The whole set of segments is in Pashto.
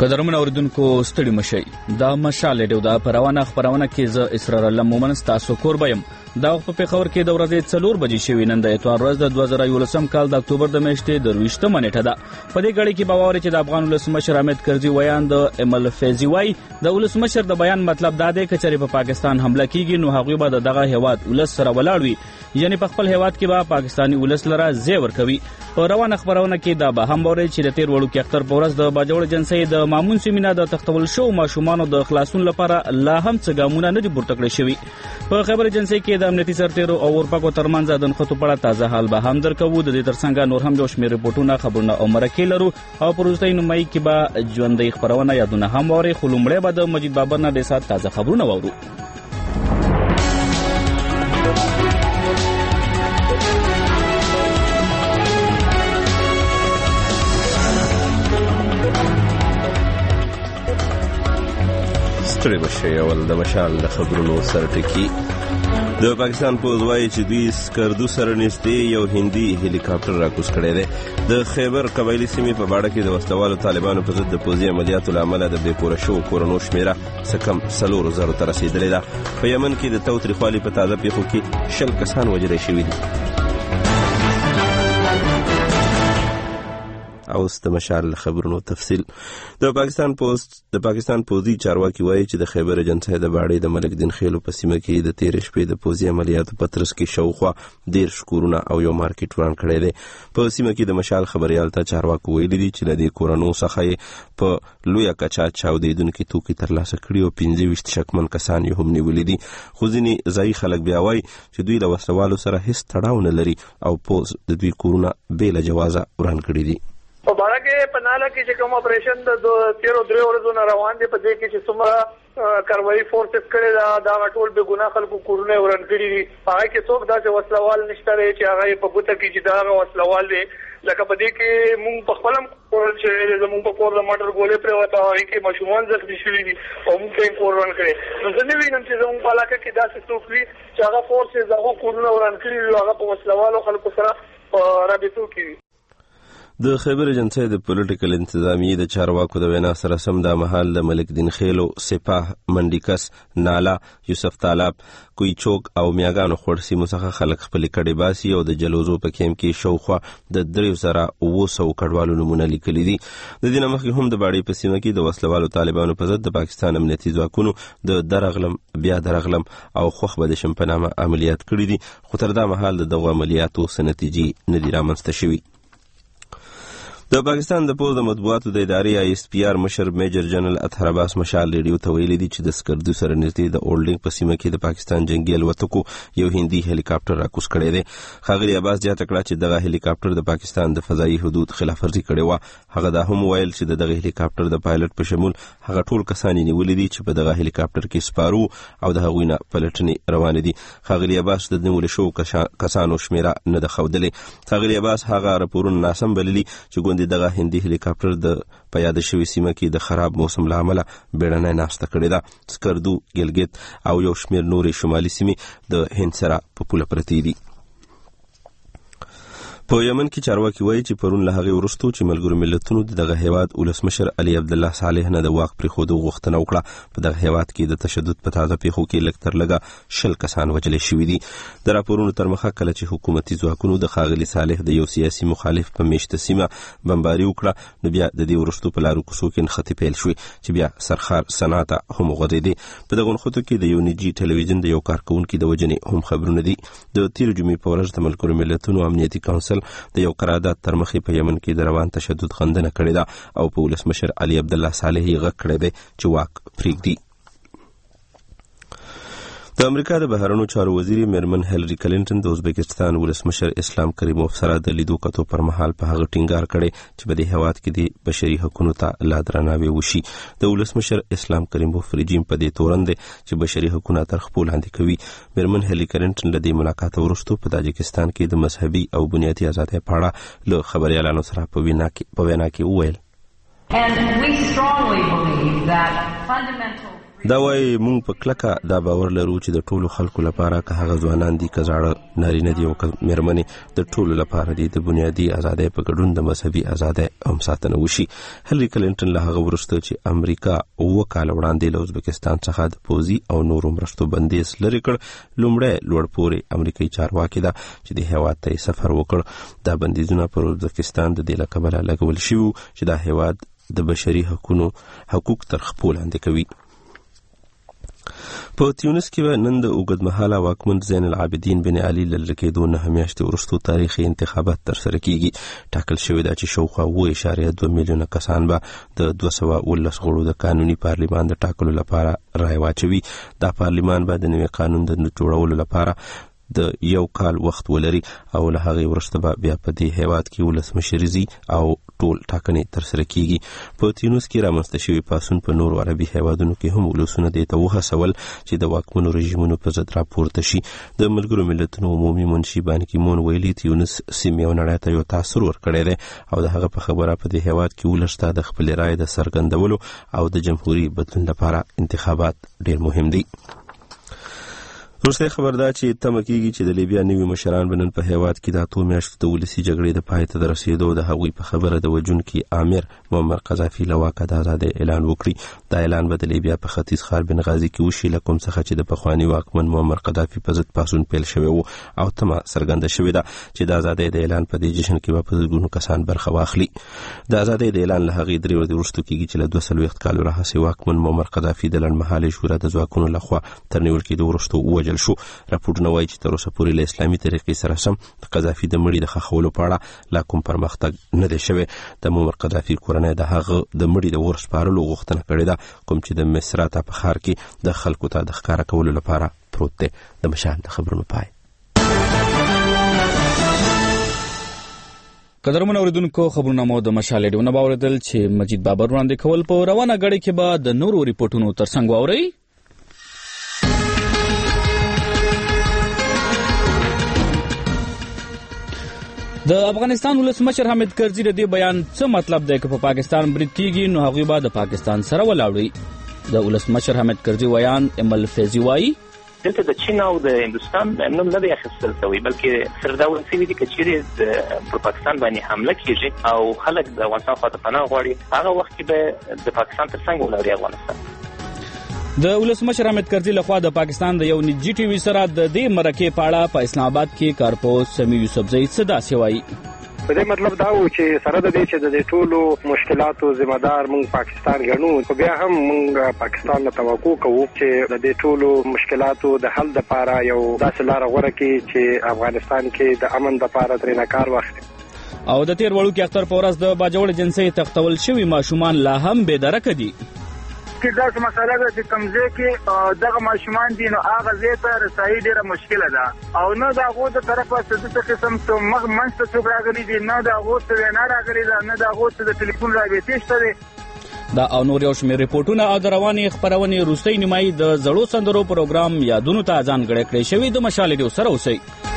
قدرمن اوریدونکو ستړي مشئ دا مشال ډیو دا پروانه خبرونه کې ز اسرار الله مومن تاسو کور بیم دا په پیښور کې د ورځې 4 بجې شوی نن د اتوار ورځ د 2011 کال د اکتوبر د میاشتې د 20 منېټه ده په دې غړي کې باور چې د افغان ولسمشر حامد کرزي ویان د امل فیضی وای د ولسمشر د بیان مطلب دا دی چې په پاکستان حمله کیږي نو هغه به دغه هواد ولس سره ولاړ وي یعنی په خپل هواد کې به پاکستانی ولس لره زیور کوي په روانه خبرونه کې دا به هم وره چې د تیر وړو کې اختر پورز د باجوړ جنسي د مامون سیمینه د تختول شو ماشومان د خلاصون لپاره لا هم څه ګامونه نه دي پورته کړی شوی په خبر جنسي کې د امنیتي سرتیرو او ورپاکو ترمنځ د نخښتو په اړه تازه حال به هم درکوو د دې ترڅنګ نور هم یو شمېر رپورټونه خبرونه او مرکې لرو او پروستۍ نمای کې به ژوندۍ خبرونه یادونه هم وره خلومړې به د مجید بابر نه د سات تازه خبرونه وورو ستړي بشئ اول د مشال د خبرونو سرټکی د پاکستان پوځ وایي چې دوی سکردو سره نږدې یو هندي هلیکاپټر راکوز کړی دی د خیبر قبایلي سیمې په باړه کې د وسلوالو طالبانو په ضد د پوځي عملیاتو له امله د بې کوره شوو کورنو شمېره څه کم 4,000 ته رسېدلې ده په یمن کې د تاوتریخوالي په تازه پیښو کې 10 کسان وژل شوي دي اوس د مشال خبرونو تفصیل د پاکستان پوځي چارواکي وایي چې د خیبر جنسي د باړې د ملک دین خیلو په سیمه کې د تیر شپې د پوځي عملیاتو په ترڅ کې شاوخوا 10 کورونه او یو مارکیټ وران کړی دی په سیمه کې د مشال خبريال ته چارواکو ویلي دي چې د کورونو څخه په لویه کچا چاودیدونکو توکي ترلاسه کړي او 25 شکمن کسان یې هم نیولي دي خو ځینې ځایي خلک بیا وایي چې دوی له وسلوالو سره هیڅ تړاو نه لري او پوځ د دوی کورونه بې له جوازه وران کړي دي په باړه کې په ناله کې چې کوم اپریشن د 13 ورځو نه روان دي په دې کې چې څومره کاروایی فورسز کړي دا ټول به ګناه خلکو کورونه ورن کړي دي هغه کې څوک داسې وسلوال نشته چې هغه په بوته کې چې دا وسلوال دی لکه په دې کې مونږ په خپلم چې زموږ په کور د موټر ګولې پرې وته هغه کې ماشومان زخمي شوي دي او موږ یې کور ورن کړي نو زه نه وینم چې زموږ په علاقه کې داسې څوک وي چې هغه فورسز هغه کورونه ورن کړي هغه په وسلوالو خلکو سره رابطو کوي د خیبر جنسي د پولیټیکل انتظامی د چارواکو د وینا سره سم د محل د ملک دین خیلو سپاه منډیکس نالا یوسف طالب کوی چوک او میاګانو خورسي مسخه خلک خپل کډي باسي او د جلوزو په کیم کې شوخه د 3,900 کډوالو نمونه لیکلي دي د دې نمخې هم د باړې په سیمه کې د وسلوالو طالبانو په ضد د پاکستان امنیتي ځواکونو د درغلم بیا درغلم او خوخ به د شمپنامه عملیات کړي دي خو تر دا محل دغه عملیاتو سنتیجې نه دي رامنځته شوي د پاکستان د پوځ د مطبوعاتو د ادارې ISPR مشر میجر جنرال اطهر عباس مشال ریډیو ته ویلي دي چې د سکردو سره نږدې د اولډینګ په سیمه کې د پاکستان جنگي الوتکو یو هندي هلیکاپټر راکوز کړی دی ښاغلي عباس زیاته کړه چې دغه هلیکاپټر د پاکستان د فضایي حدود خلاف ورزي کړې وه هغه دا هم ویل چې دغه هلیکاپټر د پایلټ په شمول هغه ټول کسان نیولي دي چې په دغه هلیکاپټر کې سپارو او د هغوی نه پلټنې روانې دي ښاغلي عباس د نیول شوو کسانو شمېره نه ده ښودلې ښاغلي عباس هغه راپورونه ناسم بللي چې ګوندې دغه هندي هلیکاپټر د په یاد شوی سیمه کې د خراب موسم له امله بیړنۍ ناسته کړې ده سکردو ګلګت او یو شمېر نورې شمالي سیمې د هند سره په پوله پرتې دي په یمن کې چارواکي وایي چې پرون له هغې وروستو چې ملګرو ملتونو دغه هیواد ولسمشر علي عبدالله صالح نه د واک پرېښودو غوښتنه وکړه په دغه هیواد کې د تشدد په تازه پیښو کې لږ تر لږه 10 کسان وژل شوي دي د راپورونو تر مخه کله چې حکومتي ځواکونو د ښاغلي صالح د یو سیاسي مخالف په میشته سیمه بمباري وکړه نو بیا د دې وروستو په لارو کوڅو کې نښتې پیل شوې چې بیا سرخار سنا ته هم وغځېدې په دغو نښتو کې د یو نجي ټلویزیون د یو کارکوونکي د وژنې هم خبرونه دي د تېرې جمعې په ورځ د ملګرو ملتونو امنیتي کونسل د یو قرارداد تر مخې په یمن کې د روان تشدد غندنه کړې ده او په ولسمشر علي عبدالله صالح یې غږ کړی دی چې واک پرېږدي د امریکا د بهرنیو چارو وزیر میرمن هیلری کلینټن د ازبکستان ولسمشر اسلام کریموف سره د لیدو کتو پر مهال په هغه ټینګار کړی چې په دې هیواد کې د بشري حقوقو ته لا درناوی وشي د ولسمشر اسلام کریموف رژیم په دې تورن دی چې بشري حقوق تر خپل لاندې کوي میرمن هیلری کلینټن له دې ملاقات وروسته په تاجکستان کې د مذهبي او بنیادي آزادۍ په اړه له خبريالانو سره په وینا کې وویل دا وایي موږ په کلکه دا باور لرو چې د ټولو خلکو لپاره که هغه ځوانان دي که زاړه نارینه دي او که مېرمنې د ټولو لپاره دي د بنیادي ازادۍ په ګډون د مذهبي ازادۍ هم ساتنه وشي. هلري کلینټن له هغه وروسته چې امریکا 7 کال وړاندې له ازبکستان څخه د پوځي او نورو مرستو بندیز لرې کړ، لومړی لوړ پورې امریکایي چارواکي ده چې د هېواد ته سفر وکړ. دا بندیزونه پر ازبکستان د دې له کبله لګول شوي چې دا هېواد د بشري حقوق تر خپو لاندې کوي. په تیونس کې نن د اوږدمهاله واکمن زین العابدین بن علي له لرې کېدو 9 میاشتې وروسته تاریخي انتخابات ترسره کېږي. ټاکل شوې ده چې شاوخوا 2.2 میلیونه کسان به د 219 غړو د قانوني پارلمان د ټاکلو لپاره رای واچوي. دا پارلمان به د نوي قانون د جوړولو لپاره د 1 کال وخت ولري او له هغې وروسته به بیا په دې هېواد کې ولسمشریزي او ټول ټاکنې ترسره کېږي. په تیونس کې رامنځته شوي پاڅون په نورو عربي هېوادونو کې هم ولسونه دې ته وهڅول چې د واکمنو رژیمونو په ضد راپورته شي. د ملګرو ملتونو عمومي منشي بان کی مون ویلي تیونس سیمې او نړۍ ته یو تاثر ورکړی دی او د هغه په خبره په دې هېواد کې ولس ته د خپلې رایې د څرګندولو او د جمهوري بدلون لپاره انتخابات ډېر مهم دي. وروستی خبر دا چې تمه کېږي چې د لیبیا نوي مشران به نن په هېواد کې د 8 میاشتو د ولسي جګړې د پای ته د رسېدو د هغوی په خبره د وژونکي امیر معمر قذافي له واکه د ازادۍ اعلان وکړي. دا اعلان به د لیبیا په ختیځ ښار بنغازي کې وشي، له کوم څخه چې د پخواني واکمن معمر قذافي په ضد پاڅون پیل شوی و او تمه څرګنده شوې ده چې د ازادۍ د اعلان په دې جشن کې به په زرګونو کسان برخه واخلي. د ازادۍ د اعلان له هغې 3 ورځې وروسته کېږي چې له 240 کالو راهیسې واکمن معمر قذافي د لنډمهالې شورا د ځواکونو لخوا تر نیول کېدو وروسته ووژل شو. راپورټونه وایي چې تر اوسه پورې له اسلامي طریقې سره سم د قذافي د مړي د ښخولو په اړه لا کوم پرمختګ نه دی شوی. د معمر قذافي کورنۍ د هغه د مړي د اور سپارلو غوښتنه کړې ده، کوم چې د مصراتة په ښار کې د خلکو ته د ښکاره کولو لپاره پروت دی. د مشال د خبرونو پای. قدرمن اوریدونکو، خبرونه مو د مشال ډیونه باوریدل چې مجید بابر وړاندې کول. په روانه غړي کې به د نورو ریپورتونو ترڅنګ واورئ. د افغانستان ولسمشر حامد کرزي د دې بیان څه مطلب دی که په پاکستان برید کیږي نو هغوی به د پاکستان سره ولاړوي. د ولسمشر حامد کرزي ویان امل فیضي وایي دلته د چین او د هندوستان نوم نه دی اخیستل شوی، بلکې سره دا ویل شوي دي که چیرې پر پاکستان باندې حمله کیږي او خلک د افغانستان خواته پناه غواړي، هغه وخت کې به د پاکستان تر څنګ ولاړي افغانستان. د ولسمشر حامد کرزي لخوا د پاکستان د یو نجی ټي وي سره د دې مرکې په اړه په اسلام آباد کې کارپوز سمیع یوسفزۍ څه داسې وایي. په دې مطلب دا و چې سره د دې چې د ټولو مشکلاتو ذمہ دار موږ پاکستان ګڼو، خو بیا هم موږ پاکستان ته توقع کوو چې د دې ټولو مشکلاتو د حل لپاره یو داسې لاره غوره کړي چې افغانستان کې د امن لپاره ترې کار واخلي. او د تیر وړوکي اختر په ورځ د باجوړ جنسي تختول شوي ماشومان لا هم بې درکه دي. کې دا مسله ده چې کمزې کې دغه ماشومان دي نو هغه ځای ته رسایي ډېره مشکله ده او نه د هغو د طرفه څه قسم څه منځته څوک راغلي دي، نه د هغو څه وینا راغلې ده، نه د هغو څه د ټلیفون رابطې شته دي. دا او نور یو شمېر ریپورټونه او د روانې خپرونې وروستۍ نیمایي د زړو سندرو پروګرام یادونو ته ځانګړی کړی شوي. د مشال ډیو سره اوسئ.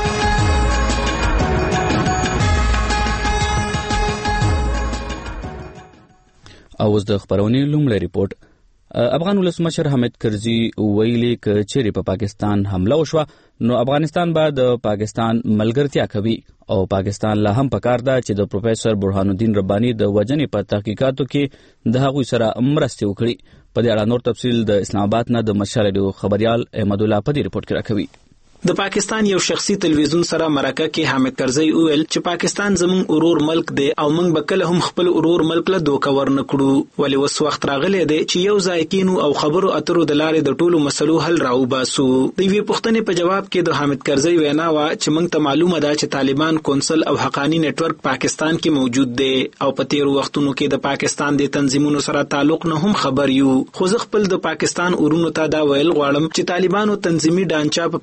او اوس د خپرونې لومړی ریپورټ. افغان ولسمشر حامد کرزي ویلي که چیرې په پاکستان حمله وشوه نو افغانستان به د پاکستان ملګرتیا کوي او پاکستان لا هم پکار ده چې د پروفیسر برهان الدین رباني د وژنې په تحقیقاتو کې د هغوی سره مرستې وکړي. په دې اړه نور تفصیل د اسلام آباد نه د مشال ډیو خبريال احمد الله په دې ریپورت کې راکوي. د پاکستان یو شخصي تلویزیون سره مرکه کې حامد کرزي وویل چې پاکستان زموږ ورور ملک دی او موږ به کله هم خپل ورور ملک له دوکه ورنکړو، ولې اوس وخت راغلی دی چې یو ځای کینو او خبرو اترو د لارې د ټولو مسلو حل راوباسو. د یوې پوښتنې په جواب کې د حامد کرزي وینا وه چې موږ ته معلومه ده چې طالبان کونسل او حقانی نتورک پاکستان کې موجود دی او په تیرو وختونو کې د پاکستان د تنظیمونو سره تعلق نه هم خبر یو، خو زه خپل د پاکستان ورونو ته دا ویل غواړم چې طالبانو تنظیمي ډانچه په پاکستان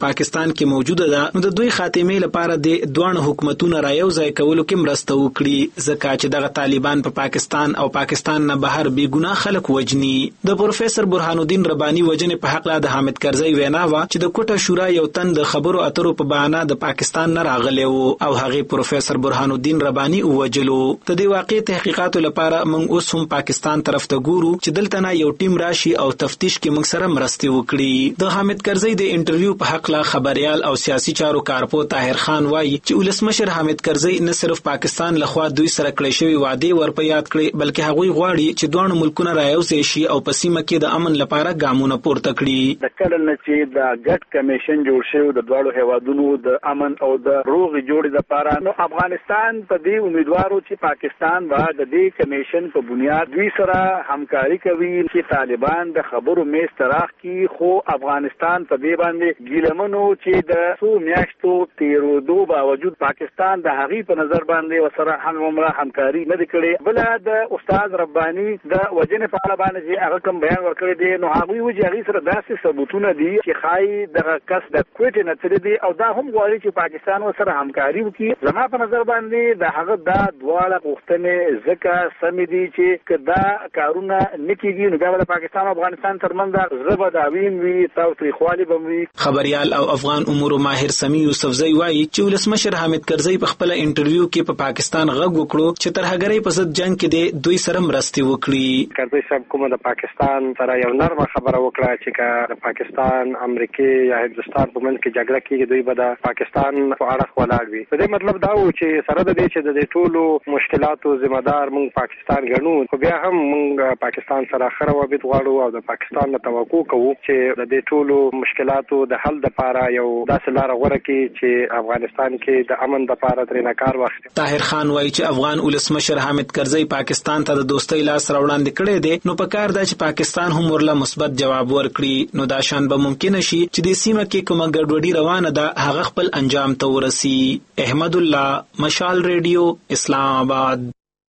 پاکستان کې موجوده ده نو د دوی خاتمه لپاره د دوه حکومتونو رايوځای کولو کې مرسته وکړي ځکه چې دغه طالبان په پاکستان او پاکستان نه بهر بے ګناه خلک وجني. د پروفیسور برهان الدین رباني وجنې په حق لا د حامد کرزي وینا وا چې د کوټه شورا یو تن د خبرو اترو په بهانه د پاکستان نه راغلی وو او هغه پروفیسور برهان الدین رباني وجلو. د دې واقع تحقیقاتو لپاره موږ اوس هم پاکستان طرف ته ګورو چې دلته نه یو ټیم راشي او تفتیش کې موږ سره مرسته وکړي. د حامد کرزي د انټرویو په حق لا خبريال او سیاسي چارو کارپو طاهر خان وایي چې ولسمشر حامد کرزي نه صرف پاکستان لخوا دوی سره کړی شوی وعده ورپه یاد کړي بلکې هغوی غواړي چې دوه ملکونه رايوځي شي او په سیمه کې د امن لپاره ګامونه پورته کړي. د کله نه چې د ګډ کمیشن جوړ شوی د دوه هیوادونو د امن او د روغ جوړې لپاره نو افغانستان په دې امیدوارو چې پاکستان به د دې کمیشن په بنیاد دوی سره همکاري کوي چې طالبان د خبرو میز تراخ کی خو افغانستان په دې باندې ګیلمنو چې د څو میاشتو تیرودو باوجود پاکستان د هغې په نظر باندې وسره همغومره همکاري نه کړي. بل د استاد رباني د وجنې په اړه باندې چې هغه کوم بیان ورکړی دی نو هغوی وایي هغې سره داسې ثبوتونه دي چې ښایي دغه کس د کوټې نه تللی دی او دا هم غواړي چې پاکستان ورسره همکاري وکړي. زما په نظر باندې د هغه دا دواړه غوښتنې ځکه سمې دي چې که دا کارونه نه کېږي نو بیا به د پاکستان او افغانستان ترمنځ زړه به داوین وي تاوتریخوالي به وي. خبریال او افغان امورو ماهر سمی یوسفزی وایي چې ولسمشر حامد کرزي په خپل انټرویو کې په پاکستان غږ وکړو چې ترهګرۍ په ضد جنگ کې د دوی سره مرستې وکړي. کرزي صاحب کومه د پاکستان سره یو نرمه خبره وکړه چې د پاکستان امریکای یا هندستان په منځ کې جګړه کېږي دوی به د پاکستان په اړه ولاړ وي. په دې مطلب دا و چې سره د دې چې د ټولو مشکلاتو ذمہ دار موږ پاکستان ګڼو خو بیا هم موږ پاکستان سره ښه روابط غواړو او د پاکستان نه توقع کوو چې د دې ټولو مشکلاتو د حل لپاره یو داسې لاره غوره کړي چې افغانستان کې د امن لپاره ترې کار واخلي. طاهر خان وایي چې افغان ولسمشر حامد کرزي پاکستان ته د دوستۍ لاس راوړاندې کړی دی نو په کار ده چې پاکستان هم ورله مثبت جواب ورکړي نو دا شان به ممکن شي چې د سیمه کې کومه ګډوډي روانه ده هغه خپل انجام ته ورسي. احمد الله مشال ریډیو اسلام آباد.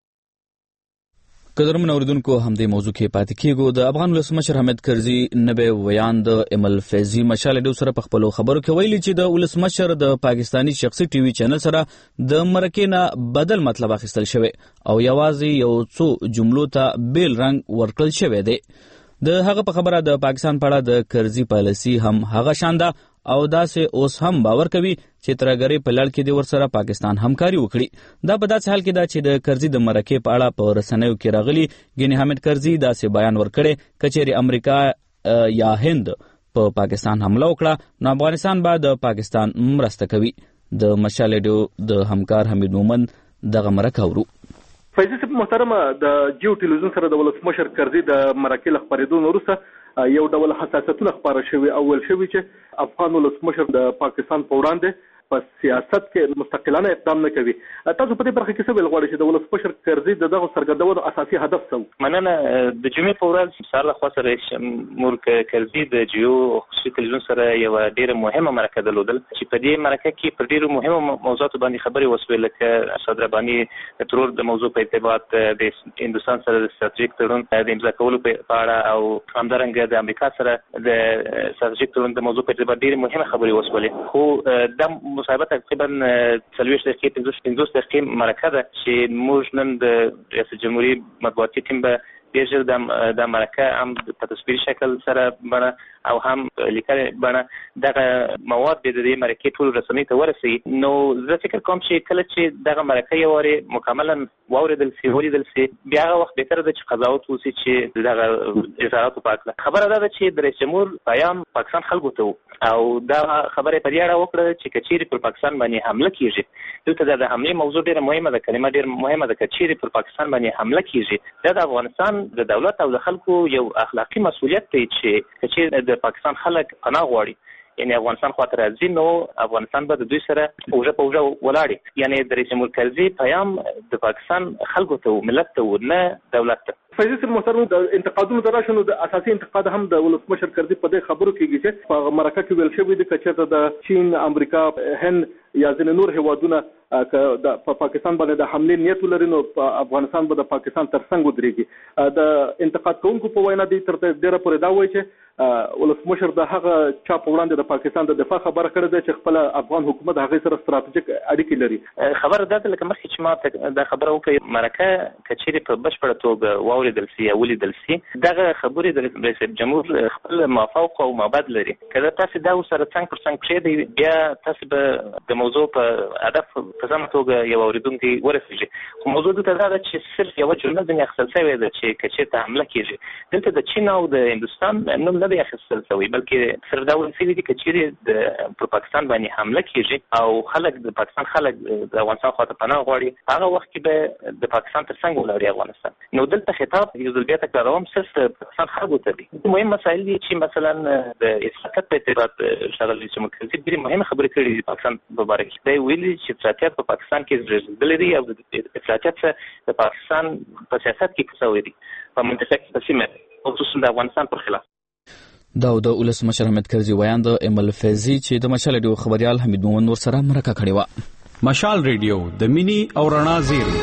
قدرمن اوریدونکو همدې موضوع کې پاتې کېږو. د افغان ولسمشر حامد کرزي نبی ویان د امل فیضي مشال ډیو سره په خپلو خبرو کې ویلي چې د ولسمشر د پاکستانی شخصي ټي وي چینل سره د مرکې نه بدل مطلب اخیستل شوی او یوازې یو څو جملو ته بیل رنګ ورکړل شوی دی. د هغه په خبره د پاکستان په اړه د کرزي پالیسي هم هغه شان ده او داسې اوس هم باور کوي چې ترهګرۍ په لړ کې د ورسره پاکستان همکاري وکړي. دا په داسې حال کې ده چې د کرزي د مرکې په اړه په رسنیو کې راغلي ګینې حامد کرزي داسې بیان ورکړی کچېرې امریکا یا هند په پاکستان حمله وکړه نو افغانستان به د پاکستان مرسته کوي. د مشال ډیو د همکار حمید مومن دغه مرکه اورو. فیضي صاحب محترمه د جیو ټلویزیون سره د ولسمشر کرزي د مرکې له خپرېدو وروسته یو ډول حساسیتونه خپاره شوي او ویل شوي چې افغان ولسمشر د پاکستان په وړاندې په سیاست کې مستقلانه اقدام نه کوي. تاسو په دې برخه کې څه ویل غواړئ چې د ولسمشر کرزي د دغه څرګندونو اساسي هدف څه؟ مننه. د جمعې په ورځ سهار لخوا سره مور کرزي د جیو خصوصي تلویزیون سره یو ډېره مهمه مرکه درلودل چې په دې مرکه کې پر ډېرو مهمو موضوعاتو باندې خبرې وشوې لکه استاد رباني د ترور د موضوع په ارتباط د هندوستان سره د ستراتیژیک تړون د امضا کولو په اړه او همدارنګه د امریکا سره د ستراتیژیک تړون د موضوع په ارتباط ډېرې مهمه خبرې وشولې. خو د مصاحبه تقریبا 40 دقیقې 50 دقیقې مرکه ده چې موږ نن د ریاست جمهوریت مطبوعاتي ټیم به ډېر ژر د مرکه هم په تصویري شکل سره بڼه او هم لیکلې بڼه دغه مواد به د دې مرکې ټول رسنۍ ته ورسوي. نو زه فکر کوم چې کله چې دغه مرکه یو وارې مکملا واورېدل سي ولیدل سي بیا هغه وخت بهتره ده چې قضاوت وشي چې دغه اظهاراتو په هکله. خبره دا ده چې د رئیس جمهور پیام پاکستان خلکو ته او دا خبره په دې اړه وکړه چې کچېرې پر پاکستان باندې حمله کېږي دلته د حملې موضوع ډېره مهمه ده کلمه ډېره مهمه ده کچېرې پر پاکستان باندې حمله کېږي دا د افغانستان د دولت او د خلکو یو اخلاقی مسؤلیت دی چې کچېرې د پاکستان خلک پناه غواړي یعنی افغانستان خواته راځي نو افغانستان به د دوی سره اوږه په اوږه ولاړي. یعنی د رئیس جمهور کرزي پیام د پاکستان خلکو ته ملت ته نه دولت ته. فیضي صاحب محترم د انتقادونو د راشنو د اساسي انتقاد هم د ولسمشر کرزي په دې خبرو کېږي چې په مرکه کې ویل شوی دی چې د چین امریکا هند یا ځینې نور هیوادونه په پاکستان باندې د حملې نیت ولري نو افغانستان به د پاکستان تر څنګ ودرېږي. د انتقاد کوونکو په وینا دی تر ډېره پورې دا وایي چې ولسمشر د هغه چا په وړاندې د پاکستان د دفاع خبره کړې ده چې خپل افغان حکومت هغه سره ستراتیژیک اړیکې لري. خبره ده لکه مخکې چې ما دا خبره وکړه مرکه کچېرې په بشپړه توګه واوریدل سي او ولیدل سي دغه خبرې د رئیس جمهور خپل مافوق او مابعد لري. کله تاسو دا سره څنګه پر څنګه کړی بیا تاسو به د موضوع په هدف په سمه توګه یو اوریدونکي ورسېږي. خو موضوع دا ده چې صرف یو جمله د اخیستل شوی ده چې کچې ته حمله کیږي دلته د چین او د هندستان نوم نه دی اخیستل شوی بلکې سرداول سوي دي کچېرې پر پاکستان باندې حمله کیږي او خلک د پاکستان خلک د افغانستان خواته پناه غواړي هغه وخت کې به د پاکستان تر څنګ ولاړ افغانستان. نو دلته خطاب یو ځل بیا تکراروم صرف پاکستان خلکو ته دي. مهم مسایل دي چې مثلا د اصلاحات په ارتباط شغل چې مرکزي ډېری مهمه خبرې کړې دي پاکستان په اړه کې دی ویلي چې اصلاحات په پاکستان کې رسیدلې دي او د اصلاحات د پاکستان په سیاست کې څه وي په منطقه کې تسمه خصوصا د افغانستان پر خلاف. دا د ولسمشر حامد کرزي ویان د امل فیضي چې د مشال ریډیو خبريال حمید مومن ور سره مرکه کړې و. مشال ریډیو د مینی او رڼا زیری.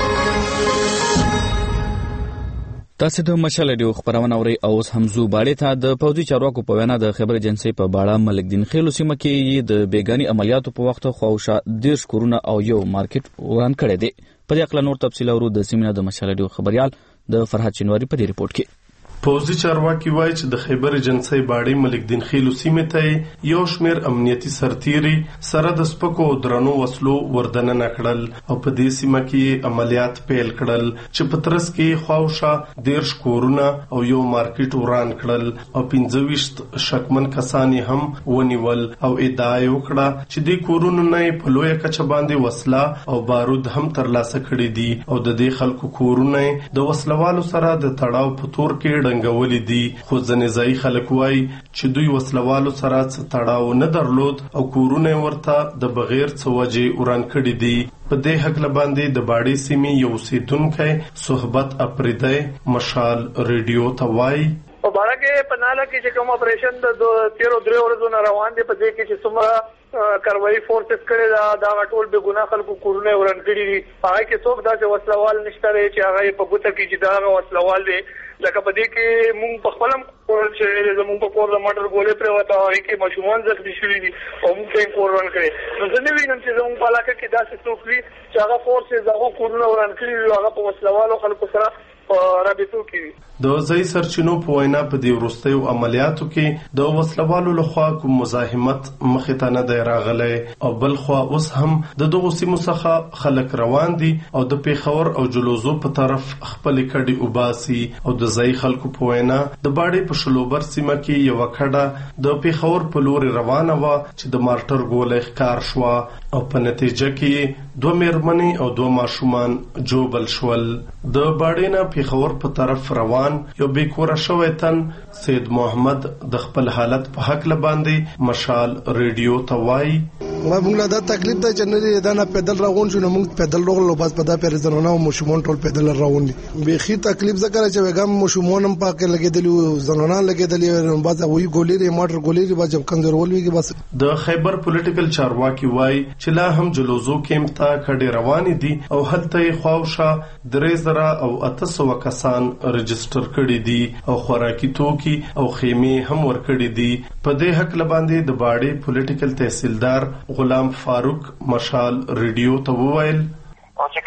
تاسو د مشال ریډیو خبرونه اورئ او همزو باړې ته د پوځي چارواکو په وینا د خیبر ایجنسی په باړه ملک دین خیلو سیمه کې د بیګانی عملیاتو په وخت خواوشا 10 کورونه او یو مارکیټ وران کړی دی. په دې اړه نور تفصیل اورو د سیمینار د مشال ریډیو خبريال د فرحت چنواری په دې ریپورت کې. پوځي چارواکي وایي چې د خیبر ایجنسی باړې ملک دین خیلو سیمه ته یو شمیر امنیتي سرتیري سره د سپکو درنو وسلو وردننه کړل او په دې سیمه کې عملیات پیل کړل چې په ترڅ کې خواوشا 10 کورونه او یو مارکیټ وران کړل او 25 شکمن کسان هم ونیول او ادعا وکړه چې د کورونو نه په لوی کچه باندې وسله او بارود هم ترلاسه کړي دي او د دې خلکو کورونه د وسلوالو سره د تړاو په تور کې ډنګولې دي. خو ځنې ځای خلک وایي چې دوی وسلوالو سره څه تړاو نه درلود او کورونه ورته د بغیر څه وجې وران کړي دي. په دې حق لباندې د باړې سیمې یو اوسیدونکی صحبت اپریدی مشال ریډیو ته وایي په باړه کې پناله کې چې کوم اپریشن د 13 ورځو نه روان دي په دې کې چې څومره کاروایی فورسز کړي دا ټول به ګناه خلکو کورونه وران کړي دي. هغه کې څوک داسې وسلوال نشته چې هغه په ګوته کې چې دا وسلوال دی لکه په دې کې مونږ په خپلم کور چې زموږ په کور د موټر ګولې پرې وته هغه کې ماشومان زخمي شوي دي او موږ ته کور وران کړي. نو زه نه وینم چې زموږ په علاقه کې داسې څوک وي چې هغه فورسز هغه کورونه وران کړي هغه په وسلوالو خلکو سره رابطو کې. د ځای سرچینو په وینا په دې وروستیو عملیاتو کې د وسلوالو لخوا کوم مزاحمت مخې ته نه دی راغلی او بل خوا اوس هم د دغو سیمو څخه خلک روان دي او د پیښور او جلوزو په طرف خپلې کډې وباسي او د ځای خلکو په وینا د باړې په شلوبر سیمه کې یوه کډه د پیښور په لوري روانه وه چې د مارټر ګولۍ ښکار شوه او په نتیجه کې 2 مېرمنې او 2 ماشومان جوبل شول. د باړې نه پیښور په طرف روان یو بیکوره شوی تن سید محمد د خپل حالت په حق لباندې مشال ریډیو ته وایي موږ دا تکلیف ته چې نه دا نه پیدل روان شو نو موږ پیدل روغلو بس په دا پیر زنانه او مشمون ټول پیدل روان دي. بيخي تکلیف ذکر چې وګم مشمون هم پاکه لګیدلی زنانه لګیدلی باز وی ګولې ماټر ګولې باز کمزور ولوي بس. د خیبر پولیټیکل چارواکي وایي چې لا هم جلوزو کېمپ ته کډې روان دي او هلته خواوشا 3000 او 800 کسان رجستر کړي دي او خوراکي توکي او خیمه هم ورکړي دي. په دې حق لباندې د باړې پولیټیکل تحصیلدار غلام فاروق مشال ریډیو ته وویل او چې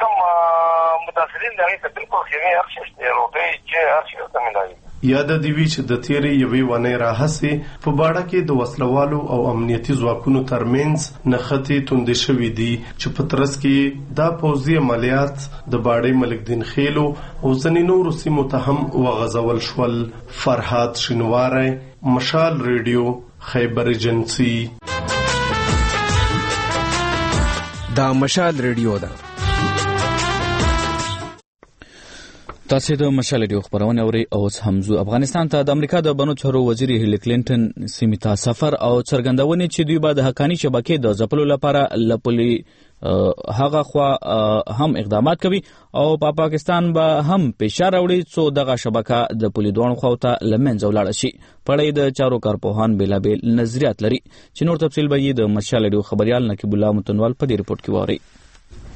کوم متاثرین دغه ته بالکل خیمه اخیستې روټي چې اخیستې ملایي یاد دی وی چې د تیرې یوې ونې راهسي په باړه کې د وسلوالو او امنیتي ځواکونو ترمنځ نښتې توندې شوې دي چې په ترڅ کې دا پوځي عملیات د باړې ملک دین خیلو او ځینې نورو سیمو ته هم وغځول شول. فرحات شینواری مشال ریډیو خیبر ایجنسی. دا مشال ریډیو ده. تاسو د مشال ریډیو خبرونه اورئ او همزو افغانستان ته د امریکا د بنو چارو وزیر هیلی کلینټن سیمې ته سفر او څرګندونه چې دوی به د حقانی شبکې د ځپلو لپاره لپلي هغه خوا هم اقدامات کوي او په پاکستان به هم فشار راوړي څو دغه شبکه د پولی دوه خوا ته لمنځه ولاړ شي. پړې د چارو کارپوهان بیلابل نظریات لري چې نور تفصیل به یې د مشال ریډیو خبريال نقیب الله متنوال په دې ریپورت کې ووري.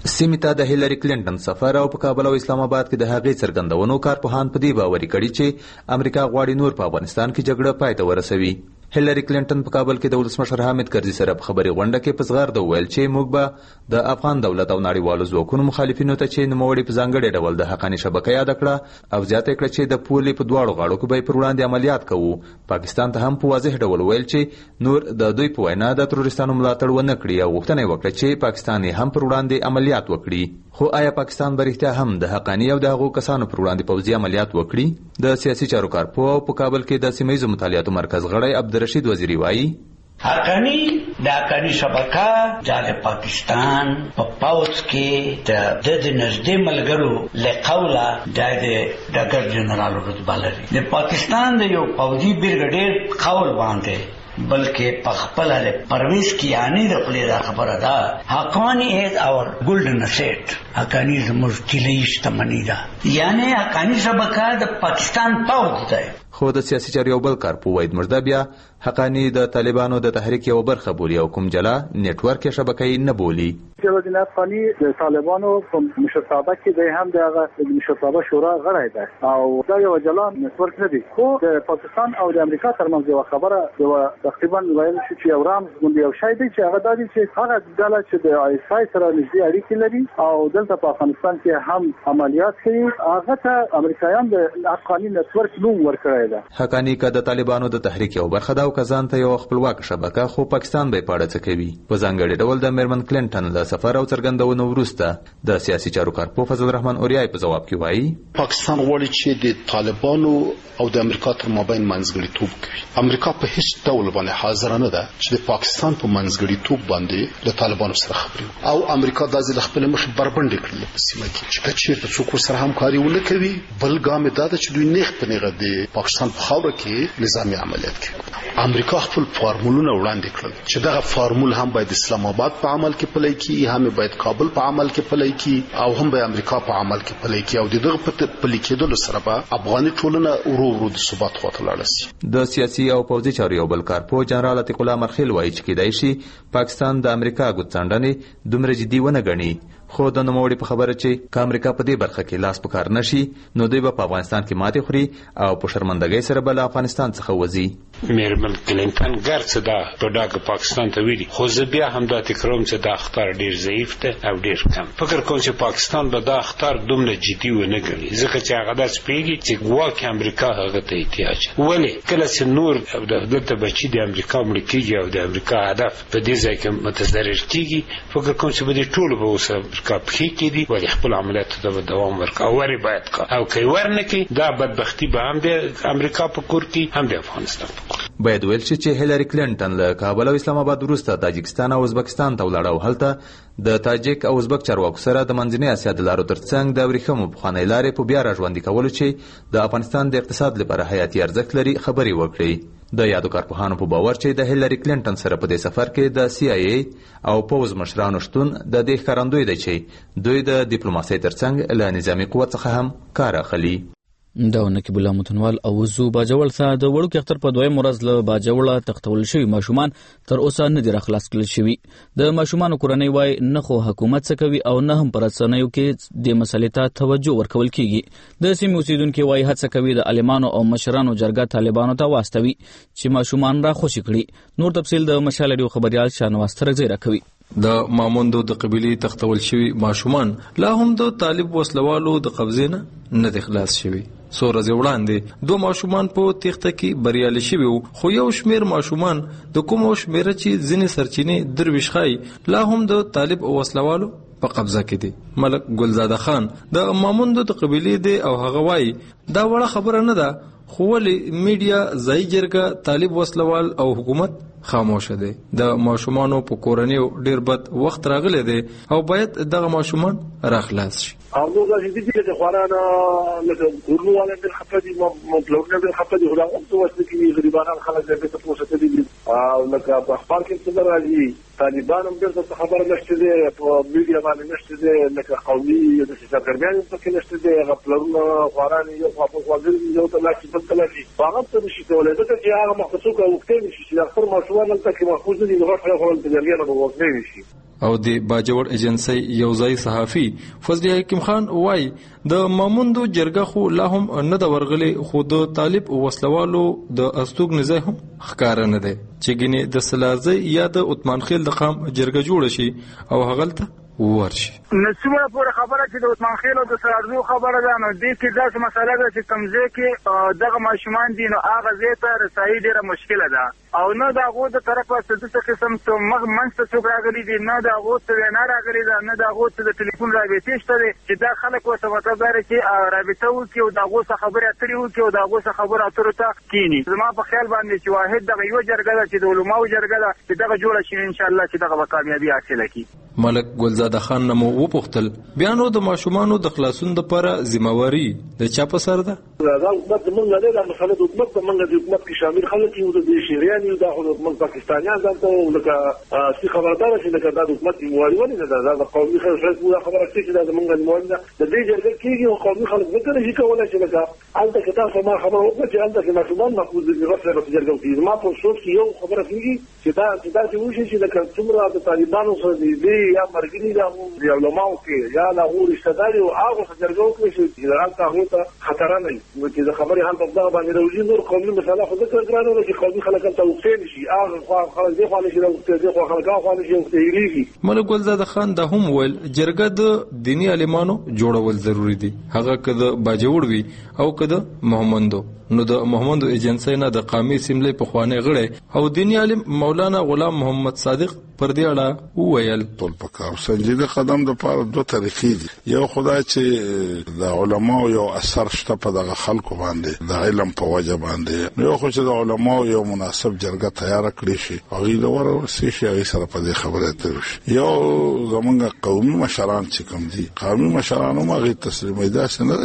سیمې ته د هیلری کلینټن سفر او په کابل او اسلام آباد کې د هغې څرګندونو کارپوهان په دې باوري کړي چې امریکا غواړي نور په افغانستان کې جګړه پای ته ورسوي. هیلری کلینټن په کابل کې د ولسمشر حامد کرزي سره په خبري غونډه کې په زغرده وویل چې موږ به د افغان دولت او نړیوالو ځواکونو مخالفینو ته چې نوموړي په ځانګړي ډول د حقاني شبکه یاد کړه او زیاته کړه چې د پولې په دواړو غاړو کې به پر وړاندې عملیات کوو. پاکستان ته هم په واضح ډول وویل چې نور د دوی په وینا د تروریستانو ملاتړ ونه کړي او غوښتنه یې وکړه چې پاکستان هم پر وړاندې عملیات وکړي. خو آیا پاکستان به رښتیا هم د حقاني او د هغو کسانو پر وړاندې پوځي عملیات وکړي؟ د سیاسي چارو کارپوه او په کابل کې د سیمه ییزو مطالعاتو مرکز غړی عبدالرشید وزیری وایي حقانی د حقانی شبکه د پاکستان په پاوڅ کې د نږدې ملګرو لقوله د ډګر جنرال رتبه لري. د پاکستان د یو پوځي برګډیر قول باندې بلکې په خپل پرویز کیانی د خپل خبره ده حقانی از اور ګولډن اسټ. حقانی زموږ طلایي شتمني ده، یعنی حقانی شبکه د پاکستان پوځ ده. خو د سیاسي چارو یو بل کارپوه وحید مژده بیا حقانی د طالبانو د تحریک یو برخه بولي او کوم جلا نیټورک شبکې نه بولي. جلال افغانی د طالبانو په مشرتابه کې د هم د مشرتابه شورا غړی ده او دا یو جلا نیټورک نه دی. خو د پاکستان او د امریکا ترمنځ یو خبره یو تقریبا ویل شي چې یو رام غونډه یو شی دی چې هغه د دې چې هغه ډله چې د آی اس آی سره نږدې اړیکې لري او دلته په افغانستان کې هم عملیات کوي هغه ته امریکایان د افغاني نیټورک نوم ورکړی ده. حقانی که د طالبانو د تحریک یو برخه ده او کزان ته یو خپلواک شبکه خو پاکستان به پاړه څه کوي. په ځانګړي ډول د میرمن کلینټن له سفر او څرګندونو وروسته د سیاسي چارو کارپوه فضل الرحمن اوریای په جواب کې وایي پاکستان غواړي چې د طالبانو او د امریکا تر مابین منځګړیتوب کوي. امریکا په هیڅ ډول باندې حاضر نه ده چې د پاکستان په منځګړیتوب باندې له طالبانو سره خبرې او امریکا د ځل خپل مخ بربنډ کړل په سیمه کې چې کچې څوک سره همکاري ونه کوي. بل ګام دا ده چې دوی نه خپلېغه د پاکستان په خاوره کې نظامی عملیات کوي. امریکا خپل فارمولونه وړاندې کړل چې دغه فارمول هم باید اسلام آباد په عمل کې پلی کی، هم باید کابل په عمل کې پلی کی او هم باید امریکا په عمل کې پلی کی او دغه په پلی کېدلو سره به افغاني ټولنه ورو د ثبات خواته لاړه شي. د سیاسي او پوځي چارو یو بل کارپوه جنرال عتیق الله مرخیل وایي چې کېدای شي پاکستان د امریکا ګوتڅنډنې دومره جدي ونه ګڼي. خو د نوموړي په خبره چې که امریکا په دې برخه کې لاس په کار نشي نو دوی به په افغانستان کې ماتې خوري او په شرمندګۍ سره به له افغانستان څخه وځي. میرمن کلینټن ګرڅه دا په ډاګه پاکستان ته ویلي خو زه بیا هم دا تکرارم چې دا اخطار ډیر ضعیف ده او ډیر کم. فکر کوم چې پاکستان به دا اخطار دومره جدي ونه ګڼي ځکه چې هغه داسې پوهېږي چې ګواکې امریکا هغه ته احتیاج ولې کله چې نور دلته بچي د امریکا مړه کېږي او د امریکا هدف په دې ځای کې متضرر کېږي فکر کوم چې به دې ټولو به اوس امریکا پښې کېدي ولې خپل عملیاتو ته به دوام ورکړي او ورې باید کا او که یې ورنه کړي دا بدبختي به هم د امریکا په کور کې هم د افغانستان په کور. باید ویل شي چې هیلری کلینټن له کابل او اسلام آباد وروسته تاجکستان او ازبکستان ته ولاړه او هلته د تاجک او ازبک چارواکو سره د منځنۍ اسیا د لارو ترڅنګ د ورېښمو پخوانۍ لارې په بیا راژوندي کولو چې د افغانستان د اقتصاد لپاره حیاتي ارزښت لري خبرې وکړي. د یادو کارپوهانو په باور چې د هیلری کلینټن سره په دې سفر کې د سی آی ای او پوز مشرانو شتون د دې ښکارندوی دی چې دوی د ډیپلوماسۍ ترڅنګ له نظامي قوت څخه هم کار اخلي. دا نقیب الله متنوال او زو باجوړ ته د وړوکی اختر په دویم ورځ له باجوړه تختول شوی ماشومان تر اوسه نه دي راخلاص کړل شوی. د ماشومان کورنۍ وای نه خو حکومت څه کوي او نه هم پر رسنیو کې د مسلې ته توجه ورکول کیږي. د سیمې اوسیدونکو وای هڅه کوي د عالمانو او مشرانو جرګه طالبانو ته واستوي چې ماشومان را خوشی کړي. نور تفصیل د مشال ریو خبريال شانواز ترغزی راکوي. د ماموندو د قبيلې تختول شوی ماشومان لا هم د طالب وسلوالو د قبضې نه د خلاص شوی. څو ورځې وړاندې دوه ماشومان په تخته کې بریالي شوي خو یو شمیر ماشومان د کومو شمیره چې ځینې سرچینې درویش ښایي لا هم د طالب او وسلوالو په قبضه کې دي. ملک ګلزاده خان د ماموندو د قبيلې دی او هغه وایي دا وړه خبره نه ده خو ولې میډیا ځای جرګه طالب وسلوال او حکومت خاموشه دي. د ماشومانو په کورنیو ډیر بد وخت راغلی دی او باید دغه ماشومان راخلاص شي. هغه د دې چې خورانا له ګورنواله د خپدي مطلوبه د خپدي غواړم ته واسه کې غریبانان خلک دې ته پوښتنه دي او لکه په خبر کې څه راځي طالبان هم د خبر نشته دي په میډیا باندې نشته دي لکه قومي د سرګرمیان په کې نشته دي غفلونه خورانا یو په وګړي یو ته لاکي په تلاشي هغه څه شي کولای دا چې هغه مخصوصه وخت نشي چې اکثر ماشومان ته کې محفوظ دي نو غوښتل خپل تجربه نه وګورئ شي. او د باجوړ ایجنسی یو ځای صحافي فضل حکیم خان وای د ماموندو جرګه خو لا هم نه د ورغلې خو د طالب وسلوالو د استوګ نزه هم ښکار نه ده چې ګینه د سلازي یا د عثمان خیل د قام جرګه جوړ شي او هغلته ورشي. نو څومره پورې خبره چې د عثمان خیل او د سرارزو خبره ده نو دې کې داسې مسله ده چې کمزې کې دغه ماشومان دي نو هغه ځای ته رسایي ډېره مشکله ده او نه د هغو د طرفه څه قسم منځ ته څوک راغلي دي نه د هغو څه وینا راغلې ده نه د هغو څه د ټلیفون رابطې شته دی چې دا خلک ورته مطلب دا دی چې رابطه وکړي او د هغو څه خبرې اترې وکړي او د هغو څه خبرو اترو ته کښېني. زما په خیال باندې چې واحد دغه یوه جرګه ده چې د علماو جرګه ده چې دغه جوړه شي انشاءالله چې دغه به کامیابي حاصله کړي. ملک ګلزاده خان نه مو وپوښتل بیا نو د ماشومانو د خلاصون دپاره ذمہواري د چا په سر ده؟ دا حکومت زمونږ نه دی، دا مسله د حکومت زمونږ د حکومت کې شامل خلک یو د شیریان یو د حکومت پاکستانیان ځانته لکه څه خبردار شي لکه دا د حکومت ذمہواري ولې نه ده؟ دا قومي خلک خبره کوي چې دا زمونږ ذمہواري ده. د دې جرګه کېږي او قومي خلک نه کوي کولای شي لکه هلته کې تاسو ما خبره وکړه چې هلته کې ماشومان محفوظ دي غوښتل په جرګه کې ما په سوچ کې یو خبره کېږي چې دا چې وشي چې لکه څومره د طالبانو سره دی یا مرګنی دا د علماو کې یا له رشتہ داري او هغه جرګه وکړي چې هلته هغه ته خطر نه وي چې د خبرې حال په دغه باندې راوځي. نور قومي مسله خو ذکر ګرانه ده چې قومي خلک ته وکړي شي هغه خلک دی خو نه شي راوځي خو خلک خو نه شي وکړي. ملک ګلزاده خان دا هم ویل جرګه د دینی عالمانو جوړول ضروری دي هغه کده باجوړ وي او کده محمدو نو د محمدو ایجنسی نه د قومي سیملې په خوانه غړې او دینی عالم مولانا غلام محمد صادق پر دې اړه وویل ټول پکار سنجیده قدم د پاره دوه طریقې دي. یو خدای چې د علماو یو اثر شته په دغه خلکو باندې د علم په وجه باندې یو خو چې د علماو یو مناسب جرګه تیار کړی شي هغه د ورسې شي هغه سره په دې خبره تر شي. یو زمونږ قومي مشران چې کوم دي قومي مشرانو ما غي تسلیمي دا څنګه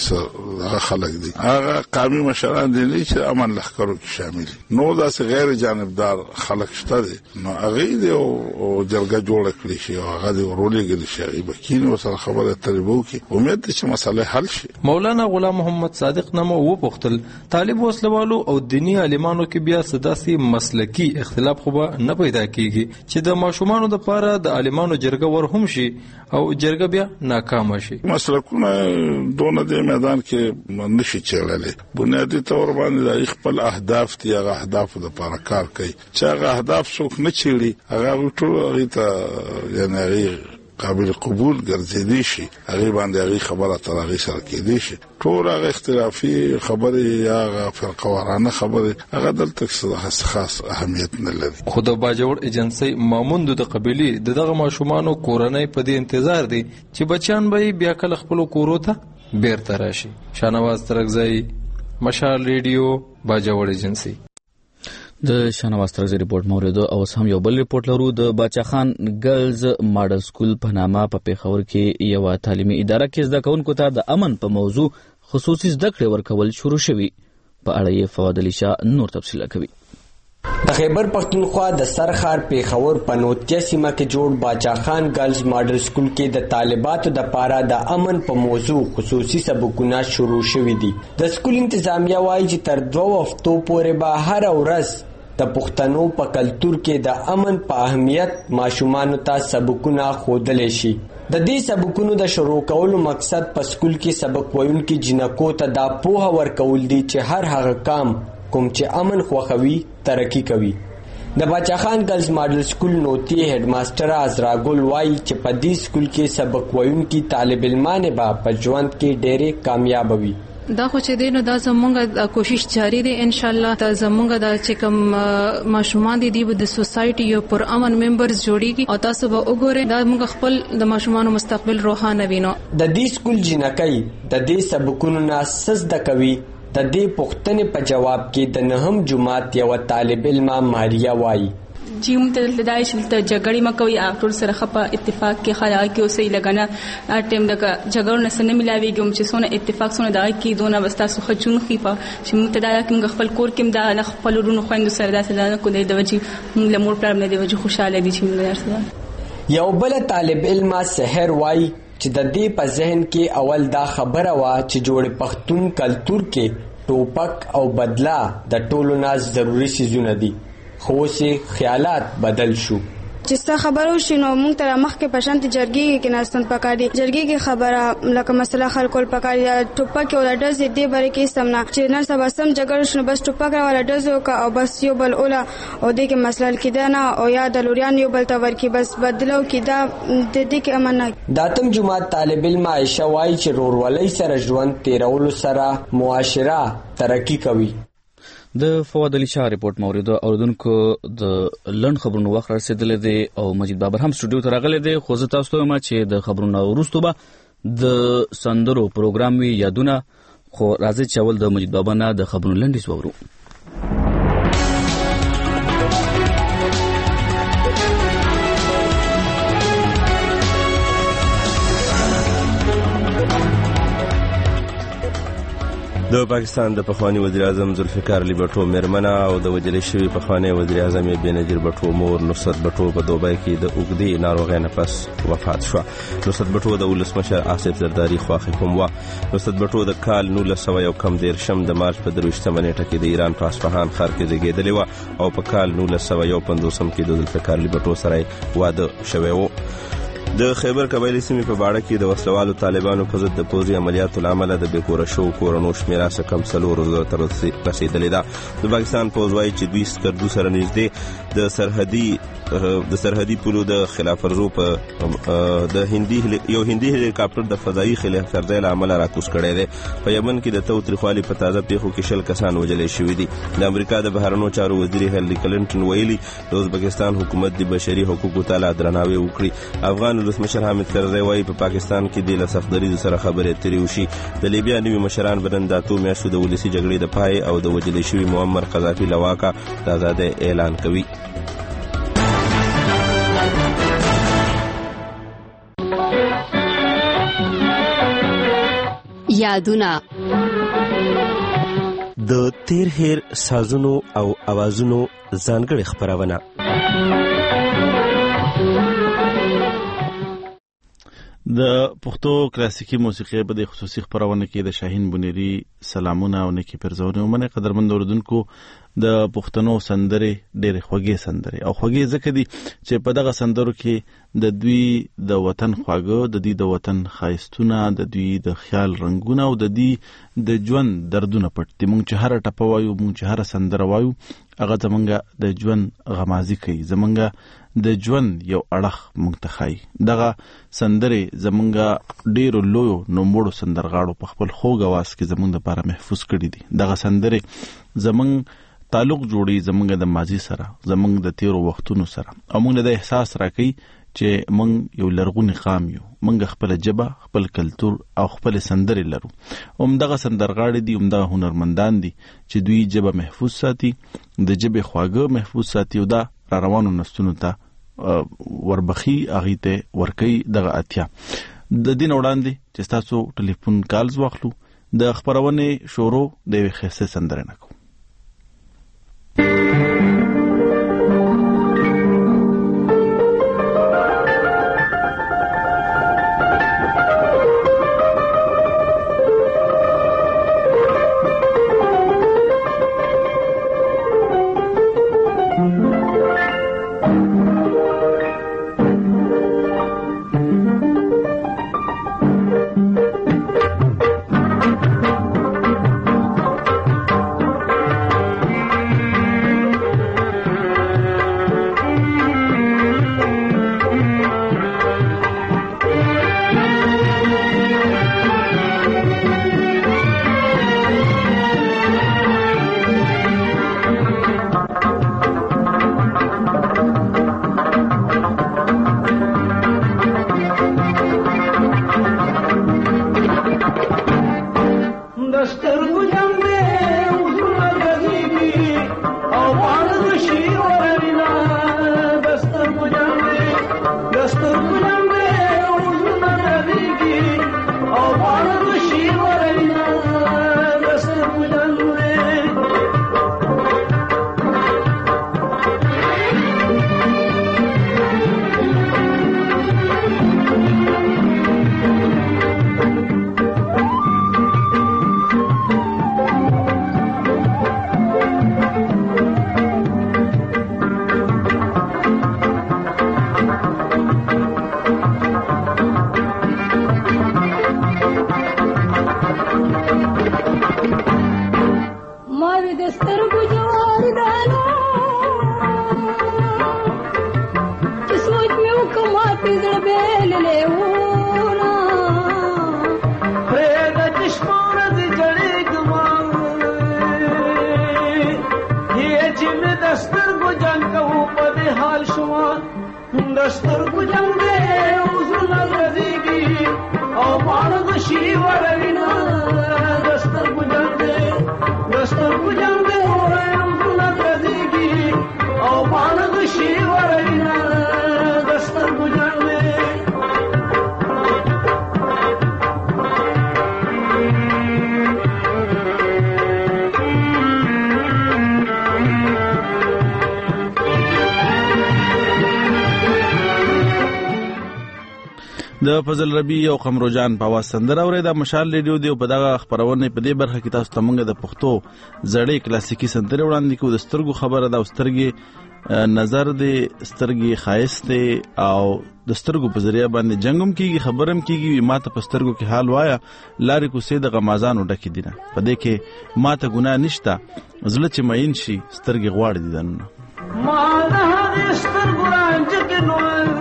چې هغه خلک دي هغه قومي مشران دي چې امن لخرو کې شامل نو دا څه غیر جانبدار خلک شته دي نو هغه دی او جرګه جوړ کړی شي او هغه دی ورولېږي شي بکین وسره خبره تربو کې امید ده چې مسله حل شي. مولانا غلام محمد صادق نامو وپوښتل طالب وسلوالو او دینی عالمانو کې بیا سداسي مسلکی اختلاف خو نه پیدا کیږي چې د ماشومانو د پاره د عالمانو جرګه ور هم شي او جرګه بیا ناکام شي. مسلکونه دونه د میدان کې نشي چړلې بنیادی تور باندې د خپل اهداف دي هغه اهداف د پاره کار کوي چې هغه اهداف څوک نه چړي هغه ټول هغه ته یعنی قابل قبول ګرځېدي شي هغه باندې هغه خبره تر هغه سره کېدي شي ټول هغه اختلافي خبره یا فرقوارانه خبره هغه دلته خاص اهمیت نه لري. خود باجوړ ایجنسی ماموند د قبيله دغه ماشومانو کورنۍ په دې انتظار دي چې بچیان به بیا کله خپل کورو ته بیرته راشي. شانواز ترغزی مشال ریډیو باجوړ ایجنسی. د شانواز ترغزی ریپورت مورید او هم یو بل ریپورت لرو د باچا خان ګرلز ماډل سکول په نامه په پیښور کې یو تعلیمي اداره کې زده کوونکو ته د امن په موضوع خصوصي زده کړې ورکول شروع شوي. په اړه یې فواد علي شاه نور تفصیل کوي. د خیبر پختونخوا د سرخار پیښور په نوتیا سیمه کې جوړ باچا خان ګرلز ماډل سکول کې د طالباتو د پاره د امن په موضوع خصوصي سبقونه شروع شوي دي. د سکول انتظامیه وایي چې تر 2 هفتو پورې به هر ورځ د پښتنو په کلچر کې د امن په اهمیت ماشومانو ته سبقونه ښودل شي. د دې سبقونو د شروع کولو مقصد په سکول کې سبق ویونکي جنکو ته دا پوهه ورکول دي چې هر هغه کام کوم چې امن خوښوي ترقی کوي. د باچا خان ګرلز ماډل سکول نوتی هډ ماستر ازرا ګل وای چې په دې سکول کې سبق ویونکي طالب علمان به په ژوند کې ډېر کامیاب وي. دا خو چې دینو دا زمونږه کوشش جاری دی ان شاء الله ته زمونږه دا چې کوم ماشومان دي د سوسایټي یو پر امن ممبرز جوړیږي او تاسو به وګورئ دا موږ خپل د ماشومانو مستقبل روښانه وینو. د دې سکول جنکۍ د دې سبقونو نه سزده کوي. د دې پوښتنې په جواب کې د نهم جماعت یو طالب علم ماریا وایي जी हम तलदाई शिलता जगड़ी मकवी आक्टोर सर खपा इत्तेफाक के खला के उसे लगाना टाइम लगा जगड़ न सने मिलावी गम च सोना इत्तेफाक सोना दाई की दोना बस्ता सु खचुन खिफा शिम तदाया किम गफल कोर किम दा न खपल रुन خويند سر دا سلا کو د وجي موږ له مور پلان نه دی وجي خوشاله دي چې موږ درسه. یو بل طالب علم سحر وای چې د دې په ذهن کې اول دا خبره وا چې جوړ پښتون کلچر کې ټوپک او بدلا د ټولو ناس ضروری سيزونه دي خو سي خیالات بدل شو. چې څه خبرو شنو مونږ تر مخکې پشانت جرګي کې ناستون پکاري جرګي کې خبره لکه مسله خلکو پکاري ټوپک او ډز دې باره کې سمنا چې نن سبا سم جګړه شنو بس ټوپک راواله ډزو کا او بس یو بل اوله او دې کې مسله کېده نه او یا د لوريان یو بل تور کې بس بدلو کېده د دې کې امن نه. داتم جماعت طالب علم عائشہ وای چې رورولۍ سره ژوند تیرولو سره معاشره ترقی کوي. د فواد علي شاه ریپورت موریدو اوردونکو د لند خبرونو وخت رسیدل دي او مجید بابر هم سټوډیو ته راغلی دی خو زه تاسو ته ما چې د خبرونو وروسته به د سندرو پروګرام وی یادونه خو راځي چې اول د مجید بابا نه د خبرونو لنډیز وورو. د پاکستان د پخوانی وزیر اعظم ذوالفقار علي بټو میرمنه او د وجل شوی پخوانی وزیر اعظم بنظیر بټو مور نصرت بټو په دوبۍ کې د اوږدې ناروغۍ نه پس وفات شو. نصرت بټو د ولسمشر آصف زرداری خواخې کوم وا. نصرت بټو د کال 1919 د مارچ په 23 نیټه کې د ایران په اصفهان ښار کې زیږیدلی و او په کال 1951 کې د ذوالفقار علي بټو سره واده شوی و. د خیبر قبایلی سیمې په باړه کې د وسلوالو طالبانو په ضد د پوځي عملیاتو له امله د بېکوره شوو کورنو شمېره څه کم 4 زره ته رسېدلې ده. د پاکستان پوځ وایي چې دوی سکردو سره نږدې د سرحدي پولو د خلاف ورزو په یو هندي هلیکاپټر د فضایي خلافتورځۍ له امله راکوز کړی دی. په یمن کې د تاوتریخوالي په تازه پیښو کې 10 کسان وژلي شوي دي. د امریکا د بهرنیو چارو وزیر هیلری کلنټن ویلي د ازبکستان حکومت د بشري حقوقو ته درناوی وکړي. افغان ولسمشر حامد کرزی وایي په پاکستان کې د سخت دریځ سره خبرې اترې وشي. د لیبیا نوي مشران به نن د 8 میاشتو د ولسي جګړې د پای او د وژل شوي معمر قذافي له واکه د ازادۍ اعلان کوي. یادونه د تیر هیر سازونو او اوازونو ځانګړې خبرونه. د پښتو کلاسیکي موسیقي په د خصوصي خبرونه کې د شاهین بنيري سلامونه او نیکی پرځونه ومنه. قدرمن اوردونکو د پښتنو سندرې ډېرې خوږې سندرې او خوږې ځکه دي چې په دغه سندرو کې د دوی د وطن خواږه، د دوی د وطن ښایستونه، د دوی د خیال رنگونه او د دوی د ژوند دردونه پټ دي. موږ چې هر ټپه وایو، موږ چې هر سندره وایو، هغه زمونږ د ژوند غمازي کوي، زمونږ د ژوند یو اړخ موږ ته ښایي. دغه سندرې زمونږ ډېرو لویو نوموړو سندرغاړو په خپل خوږ اواز کې زمونږ دپاره محفوظ کړي دي. دغه سندرې زمونږ تعلق جوړي زمونږ د ماضي سره، زمونږ د تیرو وختونو سره، او موږ د احساس راکوي چې موږ یو لرغونی قام یو، موږ خپل ژبه، خپل کلتور او خپل سندرې لرو. همدغه سندرغاړي دي، همدغه هنرمندان دي چې دوی ژبه محفوظ ساتي، د ژبې خواږه محفوظ ساتي او دا را روانو نسلونو ته وربخي هغې ته ورکوي. دغه اتیا د دین وړاندې چې ستاسو ټلیفون کالز واخلو، د خبرونې شروع د یوې ښایسته سندرې نه کوو. ما دستر ګجنګ دې وزونه غزيږي او باڼه د شي وروينه دستر ګجنګ دې وزونه غزيږي او باڼه د شي وروينه دستر ګجنګ دې د فضل ربی او قمر جان په आवाज سندره اورید مشال ریډیو دی په دغه خبرونه په دې برخه کې تاسو ته موږ د پښتو زړې کلاسیکي سندره وړاندې کوو د سترګو خبره ده او سترګې نظر دی سترګې خایست او د سترګو په ذریعہ باندې جنگم کیږي خبرم کیږي ماته په سترګو کې حال وایا لارې کوسې د غمازانو ډکې دي نه په دې کې ماته ګناه نشته زړه چې مین شي سترګې غواړي دي نه ما نه سترګو رانجه کې نو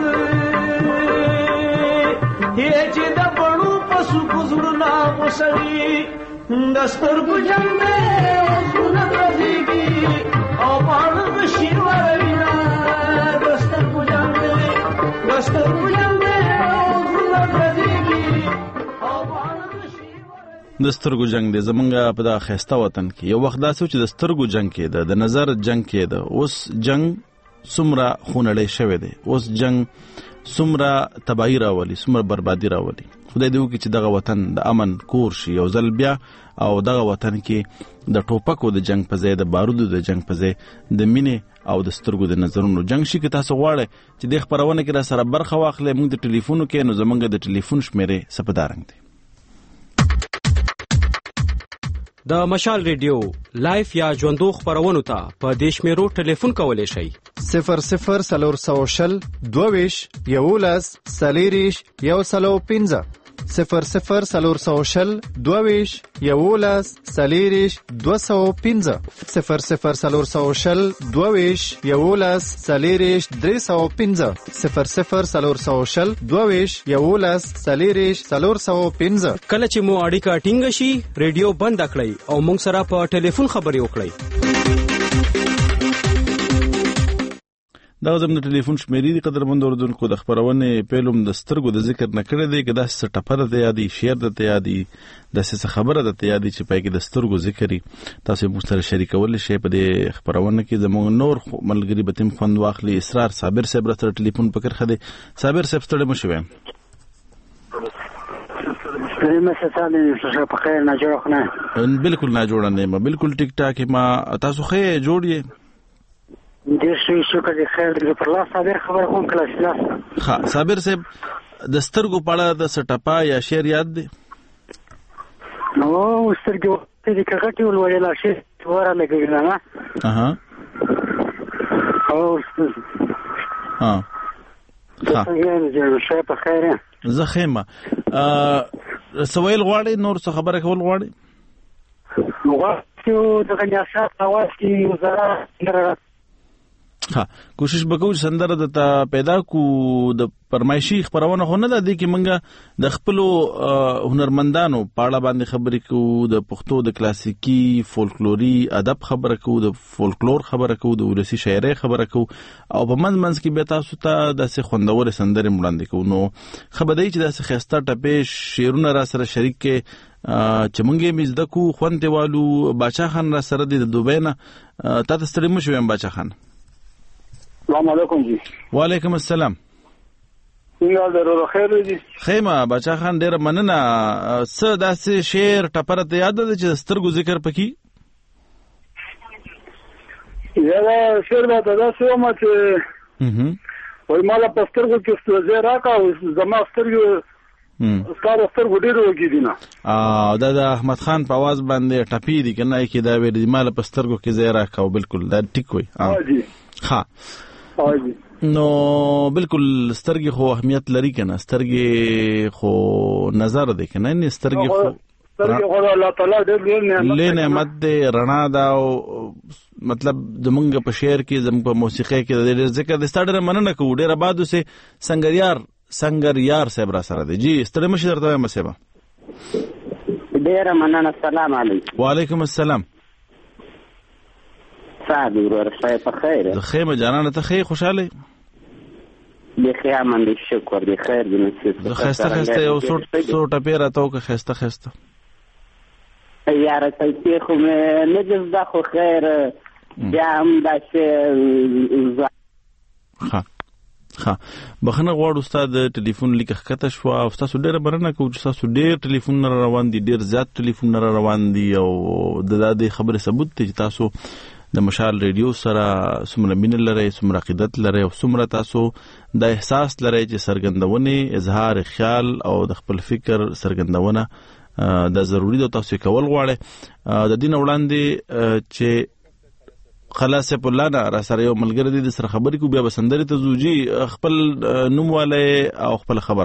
چې د بڼو پسو گزړنا وسړي د سترګو جنګ دې وزونه غزيږي او باڼه د شي وروينه د سترګو جنګ دې وزونه غزيږي او باڼه د شي د سترګو جنگ دی زمونږ په دا خسته وطن کې یو وخت داسې چې د سترګو جنگ کې د نظر جنگ کې د اوس جنگ څومره خونړی شوی دی اوس جنگ څومره تباہی راولي څومره بربادي راولي خدای دې وکړي چې دغه وطن د امن کور شي یو ځل بیا او دغه وطن کې د ټوپکو د جنگ په ځای د بارودو د جنگ په ځای د مینې او د سترګو د نظرونو جنگ شي که تاسو غواړئ چې د خبرونه کې را سره برخه واخلئ موږ د ټلیفونو کې نو زمونږ د ټلیفون شمیرې سپدارنګ دی د مشال ریډیو لایف یا ژوندو خبرونو ته په دیش میرو ټلیفون کولای شئ 00 22 11 سلیریش 115 00 22 11 سلیریش 215 00 22 11 سلیریش 315 00 22 11 سلیریش 415 کله چې مو اړیکه ټینګ شي ریډیو بند کړئ او موږ سره په ټلیفون خبرې وکړئ دا زموږ د ټلیفون شمیرې دي قدرمن اوردونکو د خبرونه پیلوم د سترګو د ذکر نه کړی دی که داسې ټپره ته یادي شعر ته یادي داسې خبره ته یادي چې پای کې د سترګو ذکري تاسو مو سره شریکول شي په دې خبرونه کې زموږ نور ملګری به تم خوند واخلي اسرار صابر صاحب سره ټلیفون پکړ خده صابر صاحب ستړي مو شوم بالکل نه جوړ نه بالکل ټیک ټاک ما تاسو خې جوړی دې شکر دې خیر دې پر لاس صابر خبر کوم کله لاس ها صابر صاحب د سترګو پړه د سټپا یا شعر یاد دی نو سترګو دې کګټي ولولې لا شي ورا لګی نه اها او ها زه شي په خیر زه خیمه سویل غواړي نور څه خبره کول غواړي نو غواړي د غنیاسات اواز کې وزاره ها کوشش وکړو سندره د پیدا کو د پرمایشي خبرونه خو نه د دې کې منګه د خپل هنرمندانو پاړه باندې خبرې کو د پښتو د کلاسیکی فولکلوري ادب خبره کو د فولکلور خبره کو د ولسی شاعري خبره کو او په منځ کې به تاسو ته د خوندور سندره وړاندې کو نو خبردای چې د خسته ټپې شعرونه را سره شریک کې چې مونږه مزدکو خوندوالو باچا خان را سره د دوبۍ نه تاسو ستړي مو شوم باچا خان السلام علیکم جی وعلیکم السلام څنګه درو خیر دي خیمه بچا خان ډیر مننه څه داسې شعر ټپره ته یاد ده چې سترګو ذکر پکې یا شعر به تاسو ما چې وای مالا پسترګو کې ستوزه راکا او زما سترګو سترګو ډیر وګی دي نه دا د احمد خان په आवाज باندې ټپی دي کنه کې دا ویل مالا پسترګو کې زه راکا بالکل دا ټیک وای ها نو بالکل سترګې خو اهمیت لري کنه سترګې خو نظر دی کنه نه سترګې خو الله تعالی دې نعمت دې رڼا دا مطلب زمونږ په شعر کې زموږ په موسیقۍ کې د ذکر د ستړي مننه کوو ډیر آبادو سه سنگر یار صاحب را سره دی جی ستړي مشه درته مسیبه ډیر مننه السلام علیکم وعلیکم السلام صاحب ورسای په خیر خیمه جانانه ته خیر خوشاله بخیر امن دي شکر دي خیر دي نصیب خسته یو څو ټپې راته وکړه خسته یاره پیسې خو مې نه دي زده خو خیر بیا هم داسې ښه بخښنه غواړو ستا د ټلیفون لیک ښکته شوه او ستاسو ډېره مننه کوو چې ستاسو ډېر ټلیفونونه را روان دي ډېر زیات ټلیفونونه را روان دي او د دې خبرې ثبوت دی چې تاسو د مشال ریډیو سره څومره مینه لرئ څومره عقیدت لرئ او څومره تاسو د احساس لرئ چې څرګندونې اظهار خیال او د خپل فکر څرګندونه دا ضروري ده تاسو کول غواړئ د دین وړاندې چې خلاص په لانا را سره یو ملګری دي سره خبرې کو بیا بسندري ته زوجي خپل نومواله او خپل خبر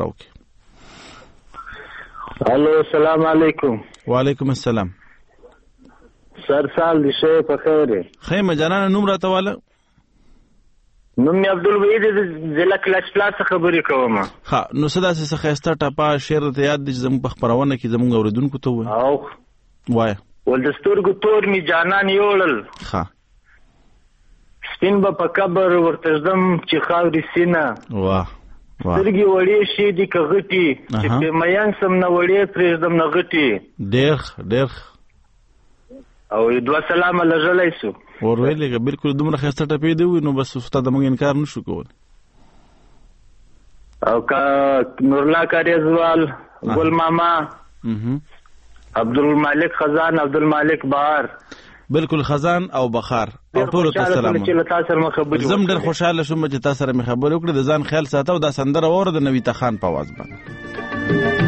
اوکي الو السلام علیکم وعلیکم السلام سر سال دي شه په خیره خیمه جانانه نوم راته واله نوم عبدالوحید ضلع کلاس پلاس خبرې کوم ها نو صدا څه خسته ټاپا شعر ته یاد دي زموږ په خبرونه کې زموږ اوریدونکو ته وای او وای ولدستورګو تور می جانان یولل ها سپین به په قبر ورتزدم چې خاورې سینه واه سترګې وړې شي دي که غټي چې په میان سم نه وړې پرېږدم نه غټي ډېر او دوه سلامه لږلی سو ور ویلې بالکل دومره ښایسته ټپې دی نو بس ستا د موږ انکار نشو کولی او نورلا کاریزوال ګل ماما عبدالمالک خزان عبدالمالک بهار بالکل خزان او بخار او ټول ته سلام زم ډېر خوشاله شوم چې تاسو سره مې خبرې وکړې د ځان خیال ساته او دا سندره وره د نویتا خان په आवाज باندې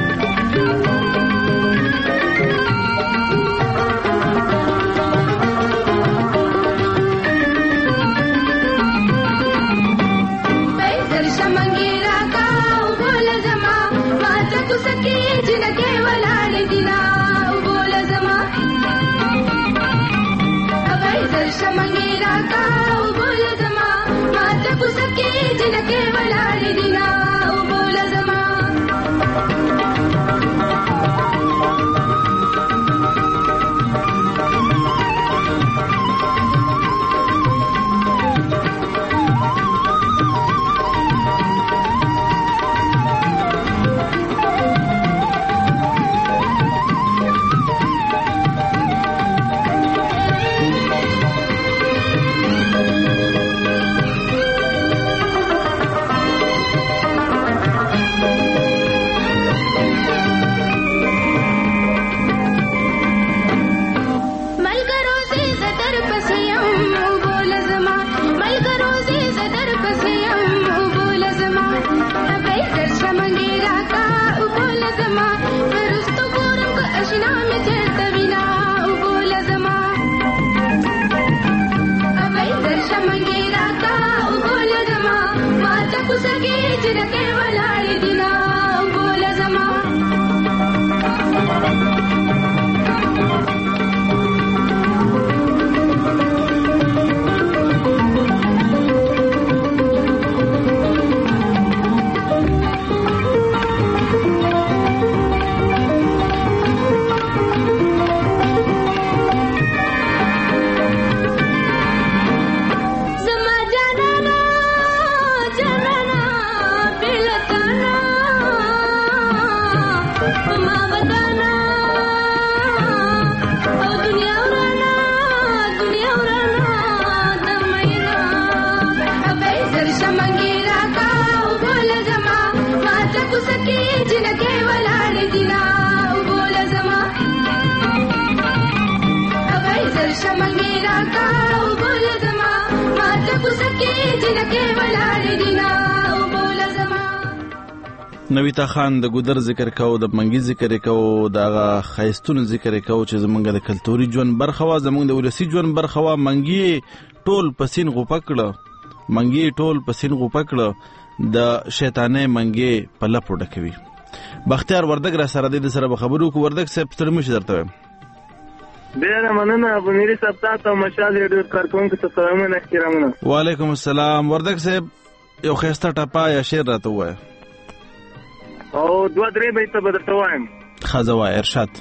نویتا خان د ګودر ذکر کو د منګي ذکر کو د خیستون ذکر کو چې زمونږ د کلتوري ژوند برخه وا زمونږ د ولسی ژوند برخه وا منګي ټول پسین غوپکړه منګي ټول پسین غوپکړه د شیطانې منګي په لپو ډکوي بختیار وردګ را سره د سره خبرو کو وردګ صاحب ستړي مشه درته ډېر مننه ابو نيري صاحب تاسو مشال ډېر کارکونکو ته سلامونه احترامونه وعلیکم السلام وردګ صاحب یو خسته ټپا یا شعر راته وای او دوه درې بیت بدرته وایم خزوا ارشاد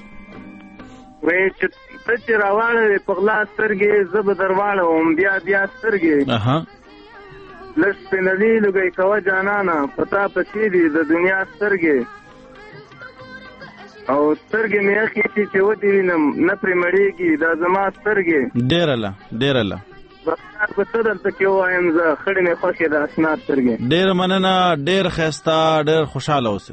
وای چې راواله په غلا سترګې زب درواله هم بیا سترګې لږ سپینلي لږی کوه جانانه پتا پسې دي د دنیا سترګې او سترګې مې یخې شي چې ودې وینم نه پرې مړېږي دا زما سترګې. ډېره له بختیار به څه دلته کې ووایم زه خړې مې خوښې د اشنا سترګې. ډېره مننه، ډېر ښایسته، ډېر خوشحاله اوسئ.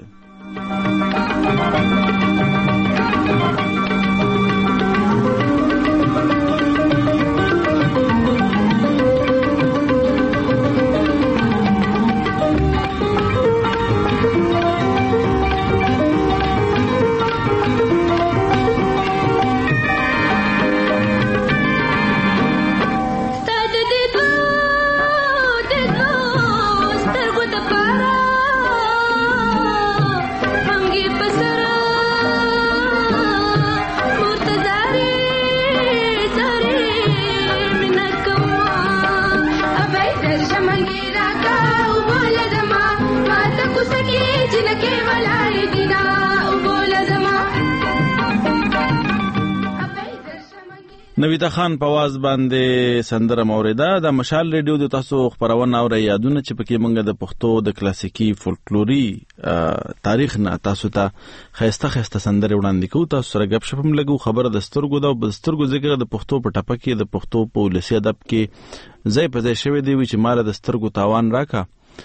نویتا خان په आवाज باندې سندره موریده. د مشال ریډیو د تاسو خبرونه او یادونه چې پکې مونږ د پښتو د کلاسیکي فولکلوري تاریخ نه تاسو ته خسته سندره وړاندې کوو. تاسو سره غب شپم لګو خبره د سترګو د سترګو ذکر د پښتو په ټپه کې د پښتو په ولسی ادب کې ځای په ځای شوی دی چې مال د سترګو تاوان راکا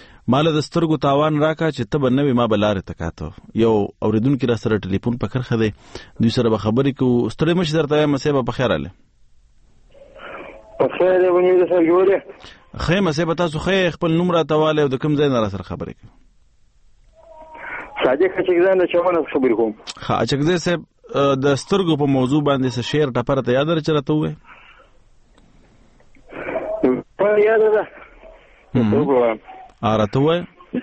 چې ته به نوې ما بلاره تکاتو. یو اوریدونکو را سره ټلیفون په کرخه دی، دوی سره به خبرې کوو. ستړي مشه درته مسیبه په خیر اله خیر ونی د سره جوړه خیمه سه به تاسو خپل نوم را تواله او د کوم ځای نه را سره خبرې کوي. صادق چګزان د چمن خبرې کوم. چګزان سه د سترګو په موضوع باندې څه شعر ټپره ته یاد راچرته وې؟ په یاد ده راته وې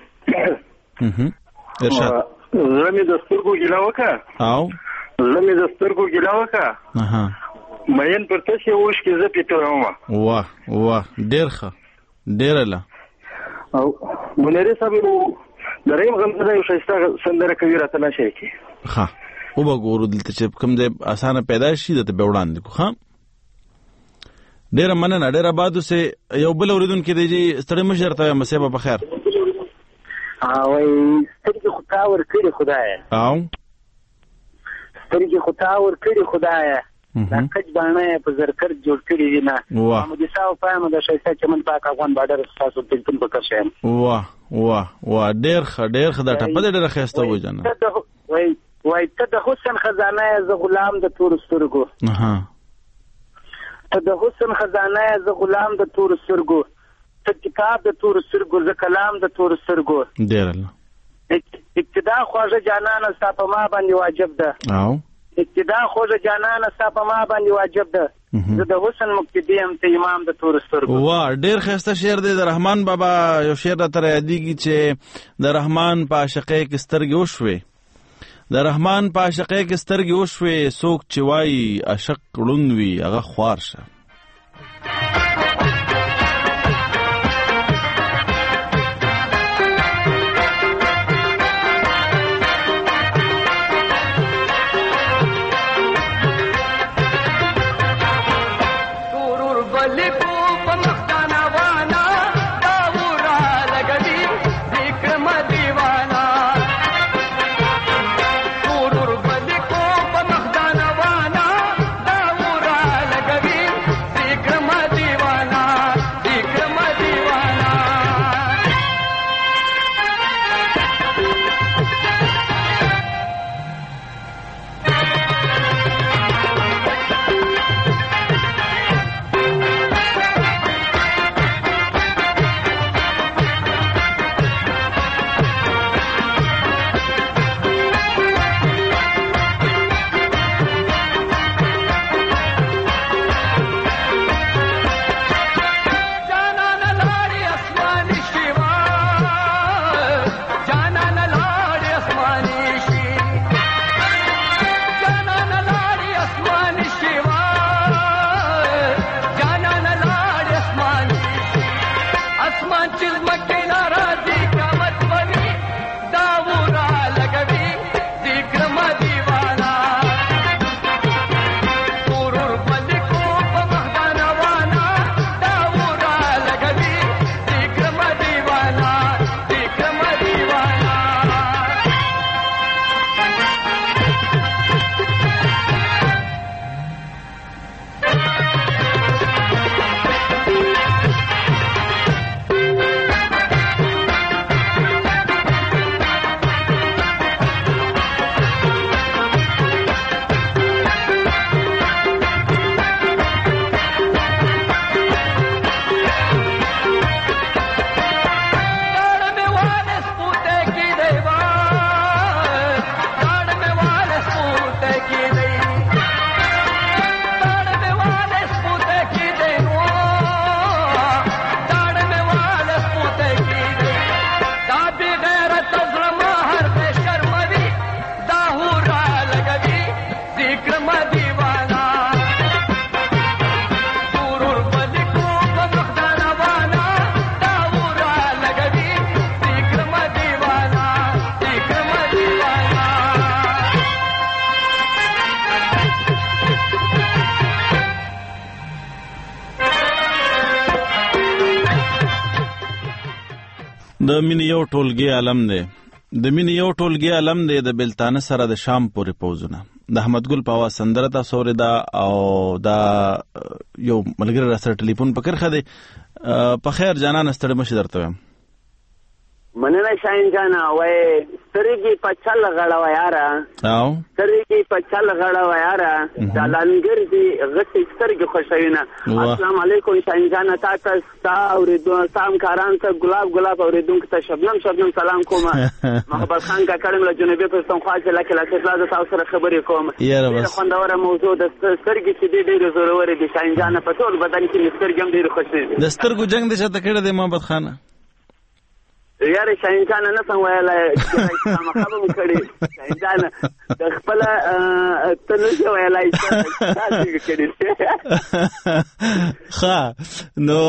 ارشاد زمي د سترګو ګلاوکا او زمي د سترګو ګلاوکا مېن پر تاسو وښ کې زه پیټوم. واه ډېر له او مونږ صاحب دریم غمزه یو شایسته سندره کوي راته نشي کی. ها او وګورو دلته چې کوم دې اسانه پیدا شي د به وړاندې کو. ها ډېر مننه، ډېر آبادو سه یو بل اوریدونکو دی چې ستړي مشرته مسیبه په خیر. وای سترګې خدای ورکړي خدای او سترګې خدای ورکړي خدای دا کج باندې په زرکر جوړ کړی دی نه محمد صاحب پایم د شایسته چمن پاک افغان بارډر تاسو ټلیفون وکړ شم. واه ډېر دا ټپه ډېر خسته و جن. وای ته د حسن خزانه ز غلام د تور سترګو. ته د حسن خزانه ز غلام د تور سترګو، ته کتاب د تور سترګو ز کلام د تور سترګو. ډېر ابتدا خواجه جانان صاحب ما باندې واجب ده. او ابتدا خواجه جانان صاحب ما باندې واجب ده. زه د حسن مقتدی هم ته امام د تور سترګو. واه ډېر خسته شعر دی د رحمان بابا. یو شعر تر یادېږي چې د رحمان په عاشقۍ کې سترګې وشوي، د رحمان په عاشقۍ کې سترګې وشوي، څوک چې وایي عاشق ړوند وي هغه خوار شه. دیوانہ د مینې یو ټولګي عالم دی د بلتانه سره د شام پورې پوزونه د احمد ګل په आवाज سندره تاسو اورېده او دا یو ملګری را سره ټلیفون په کرخه دی په خیر جانان ستړي مشه درته وایم مننه شاین جانا وای سترګي په چل غړوا یارا او سترګي په چل غړوا یارا دالانګر دي غټي سترګي خوشوینه السلام علیکم شاین جانا تاسو اوریدو سام کاران ته ګلاب اوریدونکو ته شبنم سلام کوم محمد خان کا کړم له جنوبي پښتونخوا چې لکه تاسو سره خبرې کوم یاره خوندوره موضوع د سترګي چې ډېر زورور دي شاین جانا په ټول بدن کې سترګي هم ډېر خوشې دي د سترګو جنگ دې شته کړه د محمد خان یاره شاین جان نه سم ویلای چې ما خبرم کړی شاین جان د خپل تنه ویلای چې تاسو کړی نو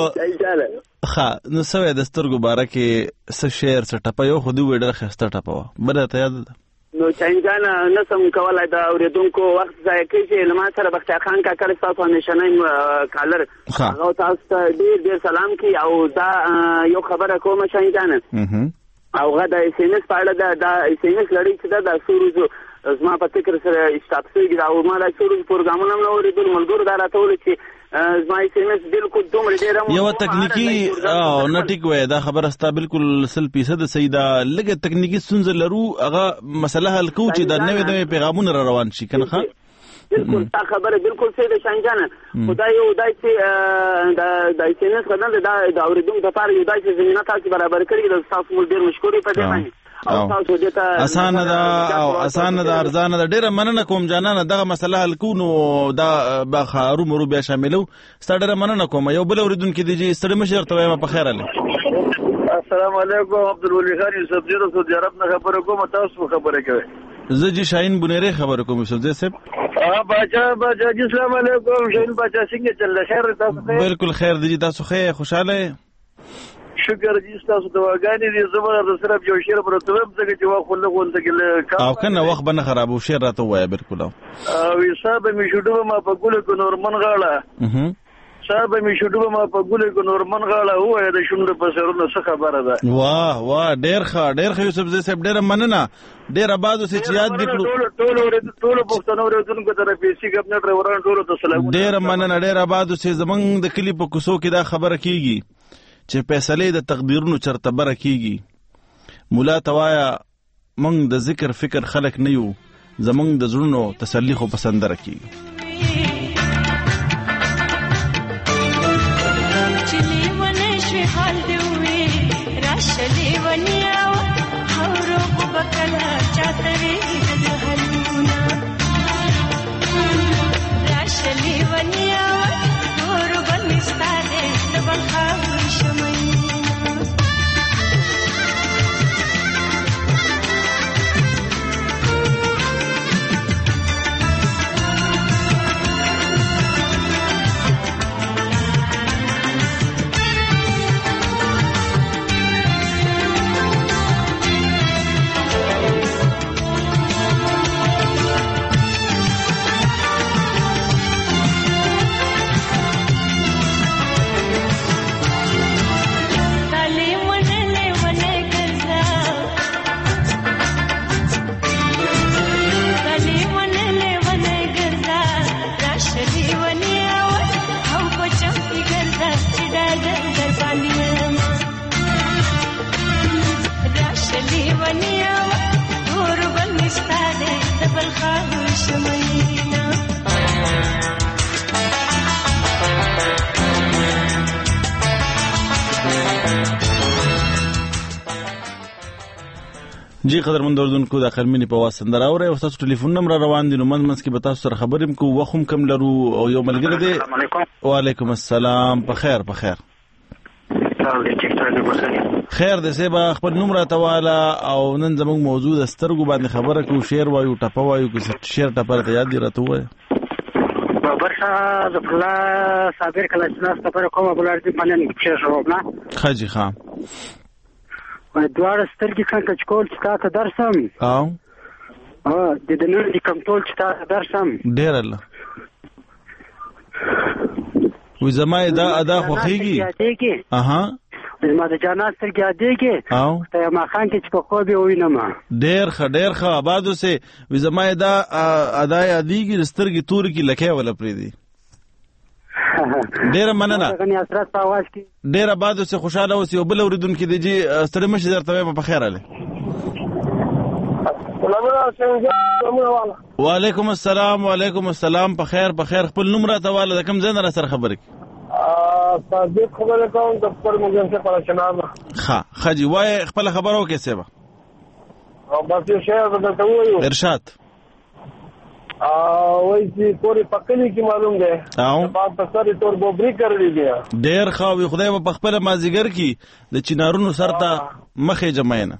سوې د سترګو باره کې څه شعر څه ټپه یو خو دوی ډېر ښایسته ټپه وه بله ته یاد ده نو شاین جان نه سم کولای د اورېدونکو وخت ضایع کوي چې له ما سره بختیار خان کاکړ ستاسو همیشنی کالر هغه تاسو ته ډېر سلام کوي او دا یو خبره کوم شاین جان او هغه د اس ام اس په اړه دا اس ام اس لړۍ چې دا سورج زما په فکر سره اسټاپ شوی او ما د سورج پروګرامونه نو اورېدل ملګرو دا راته ویل چې زما اس ام اس بالکل دومره ډېره یو تکنیکی او نه ټیک وای دا خبره ستا بالکل 100% صحیح ده لږه تکنیکی ستونزه لرو هغه مسله حل کوو چې دا نوې پیغامونه را روان شي کنه ښه بالکل تا خبره بالکل صحیح ده شاین جان خدای یو دای چې د اس ام اس خدمت د اوریدونکو لپاره یو دای چې زمينه تاسو برابر کړی د تاسو مول ډېر مشکورې په دې باندې اسانه ده ارزانه ده ډیره مننه کوم جانانه دغه مسله حل کو نو دا بخارو مرو بیا شاملو ستړه مننه کوم یو بل اوریدونکو دی چې ستړي مشر ته وایم په خیر علي السلام علیکم عبدالولی خان یوسف زیرو سعودي عرب نه خبره کوم تاسو خبره کوي زه جی شاهین بنيري خبره کوم یوسف زی صاحب باچا السلام علیکم شاهین باچا څنګه چل خیر تاسو بالکل خیر دی تاسو خیر خوشاله شکر دې تاسو دواګانې دې زموږ د سره یو شعر پروتو څنګه چې واخ له غونډه کې او کنه وخت بنه خرابو شعر راته وای بالکل او حساب می شډو ما په ګل کو نورمن غاړه صاحب می شډو ما په ګل کو نورمن غاړه وای د شوند په سرونو څه خبره ده واه ډېر ښه یوسف زی صاحب ډېر مننه ډېر آباد اوسې چې یاد دې کړو ټول پښتنو ورته تر پیسي ګورنر ډرایوران ټول ته سلام ډېر مننه ډېر آباد اوسې زمنګ د کلی په کوڅو کې دا خبره کیږي چې فیصله د تقدیرونو چرته بره کیږي مولا توایا موږ د ذکر فکر خلق نه یو زمونږ د زړونو تسلی خو پسند راکیږي جی قدرمن اوردونکو د خلمنی په واسطه دراوره او تاسو ټلیفون نمبر روان دي نو منځ کې به تاسو سره خبرې کو وخم کم لرو او یو ملګری دی وعلیکم السلام په خیر خیر د سبا خپل نمبر تواله او نن زموږ موضوع د سترګو باندې خبره کو شعر وایو ټپه وایو کو شعر ټپه ته یاد دی راته وای برخه د فلا صابر کله چې ناس ټپه کومه بلار دي باندې شعر شروع نه خاجي خان دوار سترګې څنګه چکول چې تاسو درسم او د دنور د کنټرول چې تاسو درسم ډیر الله و زمای دا ادا خوخیږي اها زما د جانات سترګې ادې کې او ته ما خان کې چې په خوب وینم ډېر ښه آبادو سه وي زما دا ادای ادیږي سترګې تور کې لکه ولا پری دي ډېر مننه غني اثرات په आवाज کې ډېر آبادو سه خوشاله اوسې او بل اوریدونکو دي چې ستړي مشه درته په خیر اله وعلیکم السلام په خیر خپل نوم راته واله د کوم ځای نه سره خبرې صادق خبره کوم د پر موږ څخه پرشنام ښه جی وای خپل خبرو کې څه به او بس یو شی درته وایو ارشاد وای چې پوری پکلی کې معلوم ده او په سره تور بوبري کړی دی ډېر ښه وي خدای په خپل مازیګر کې د چینارونو سرته مخې جمعینه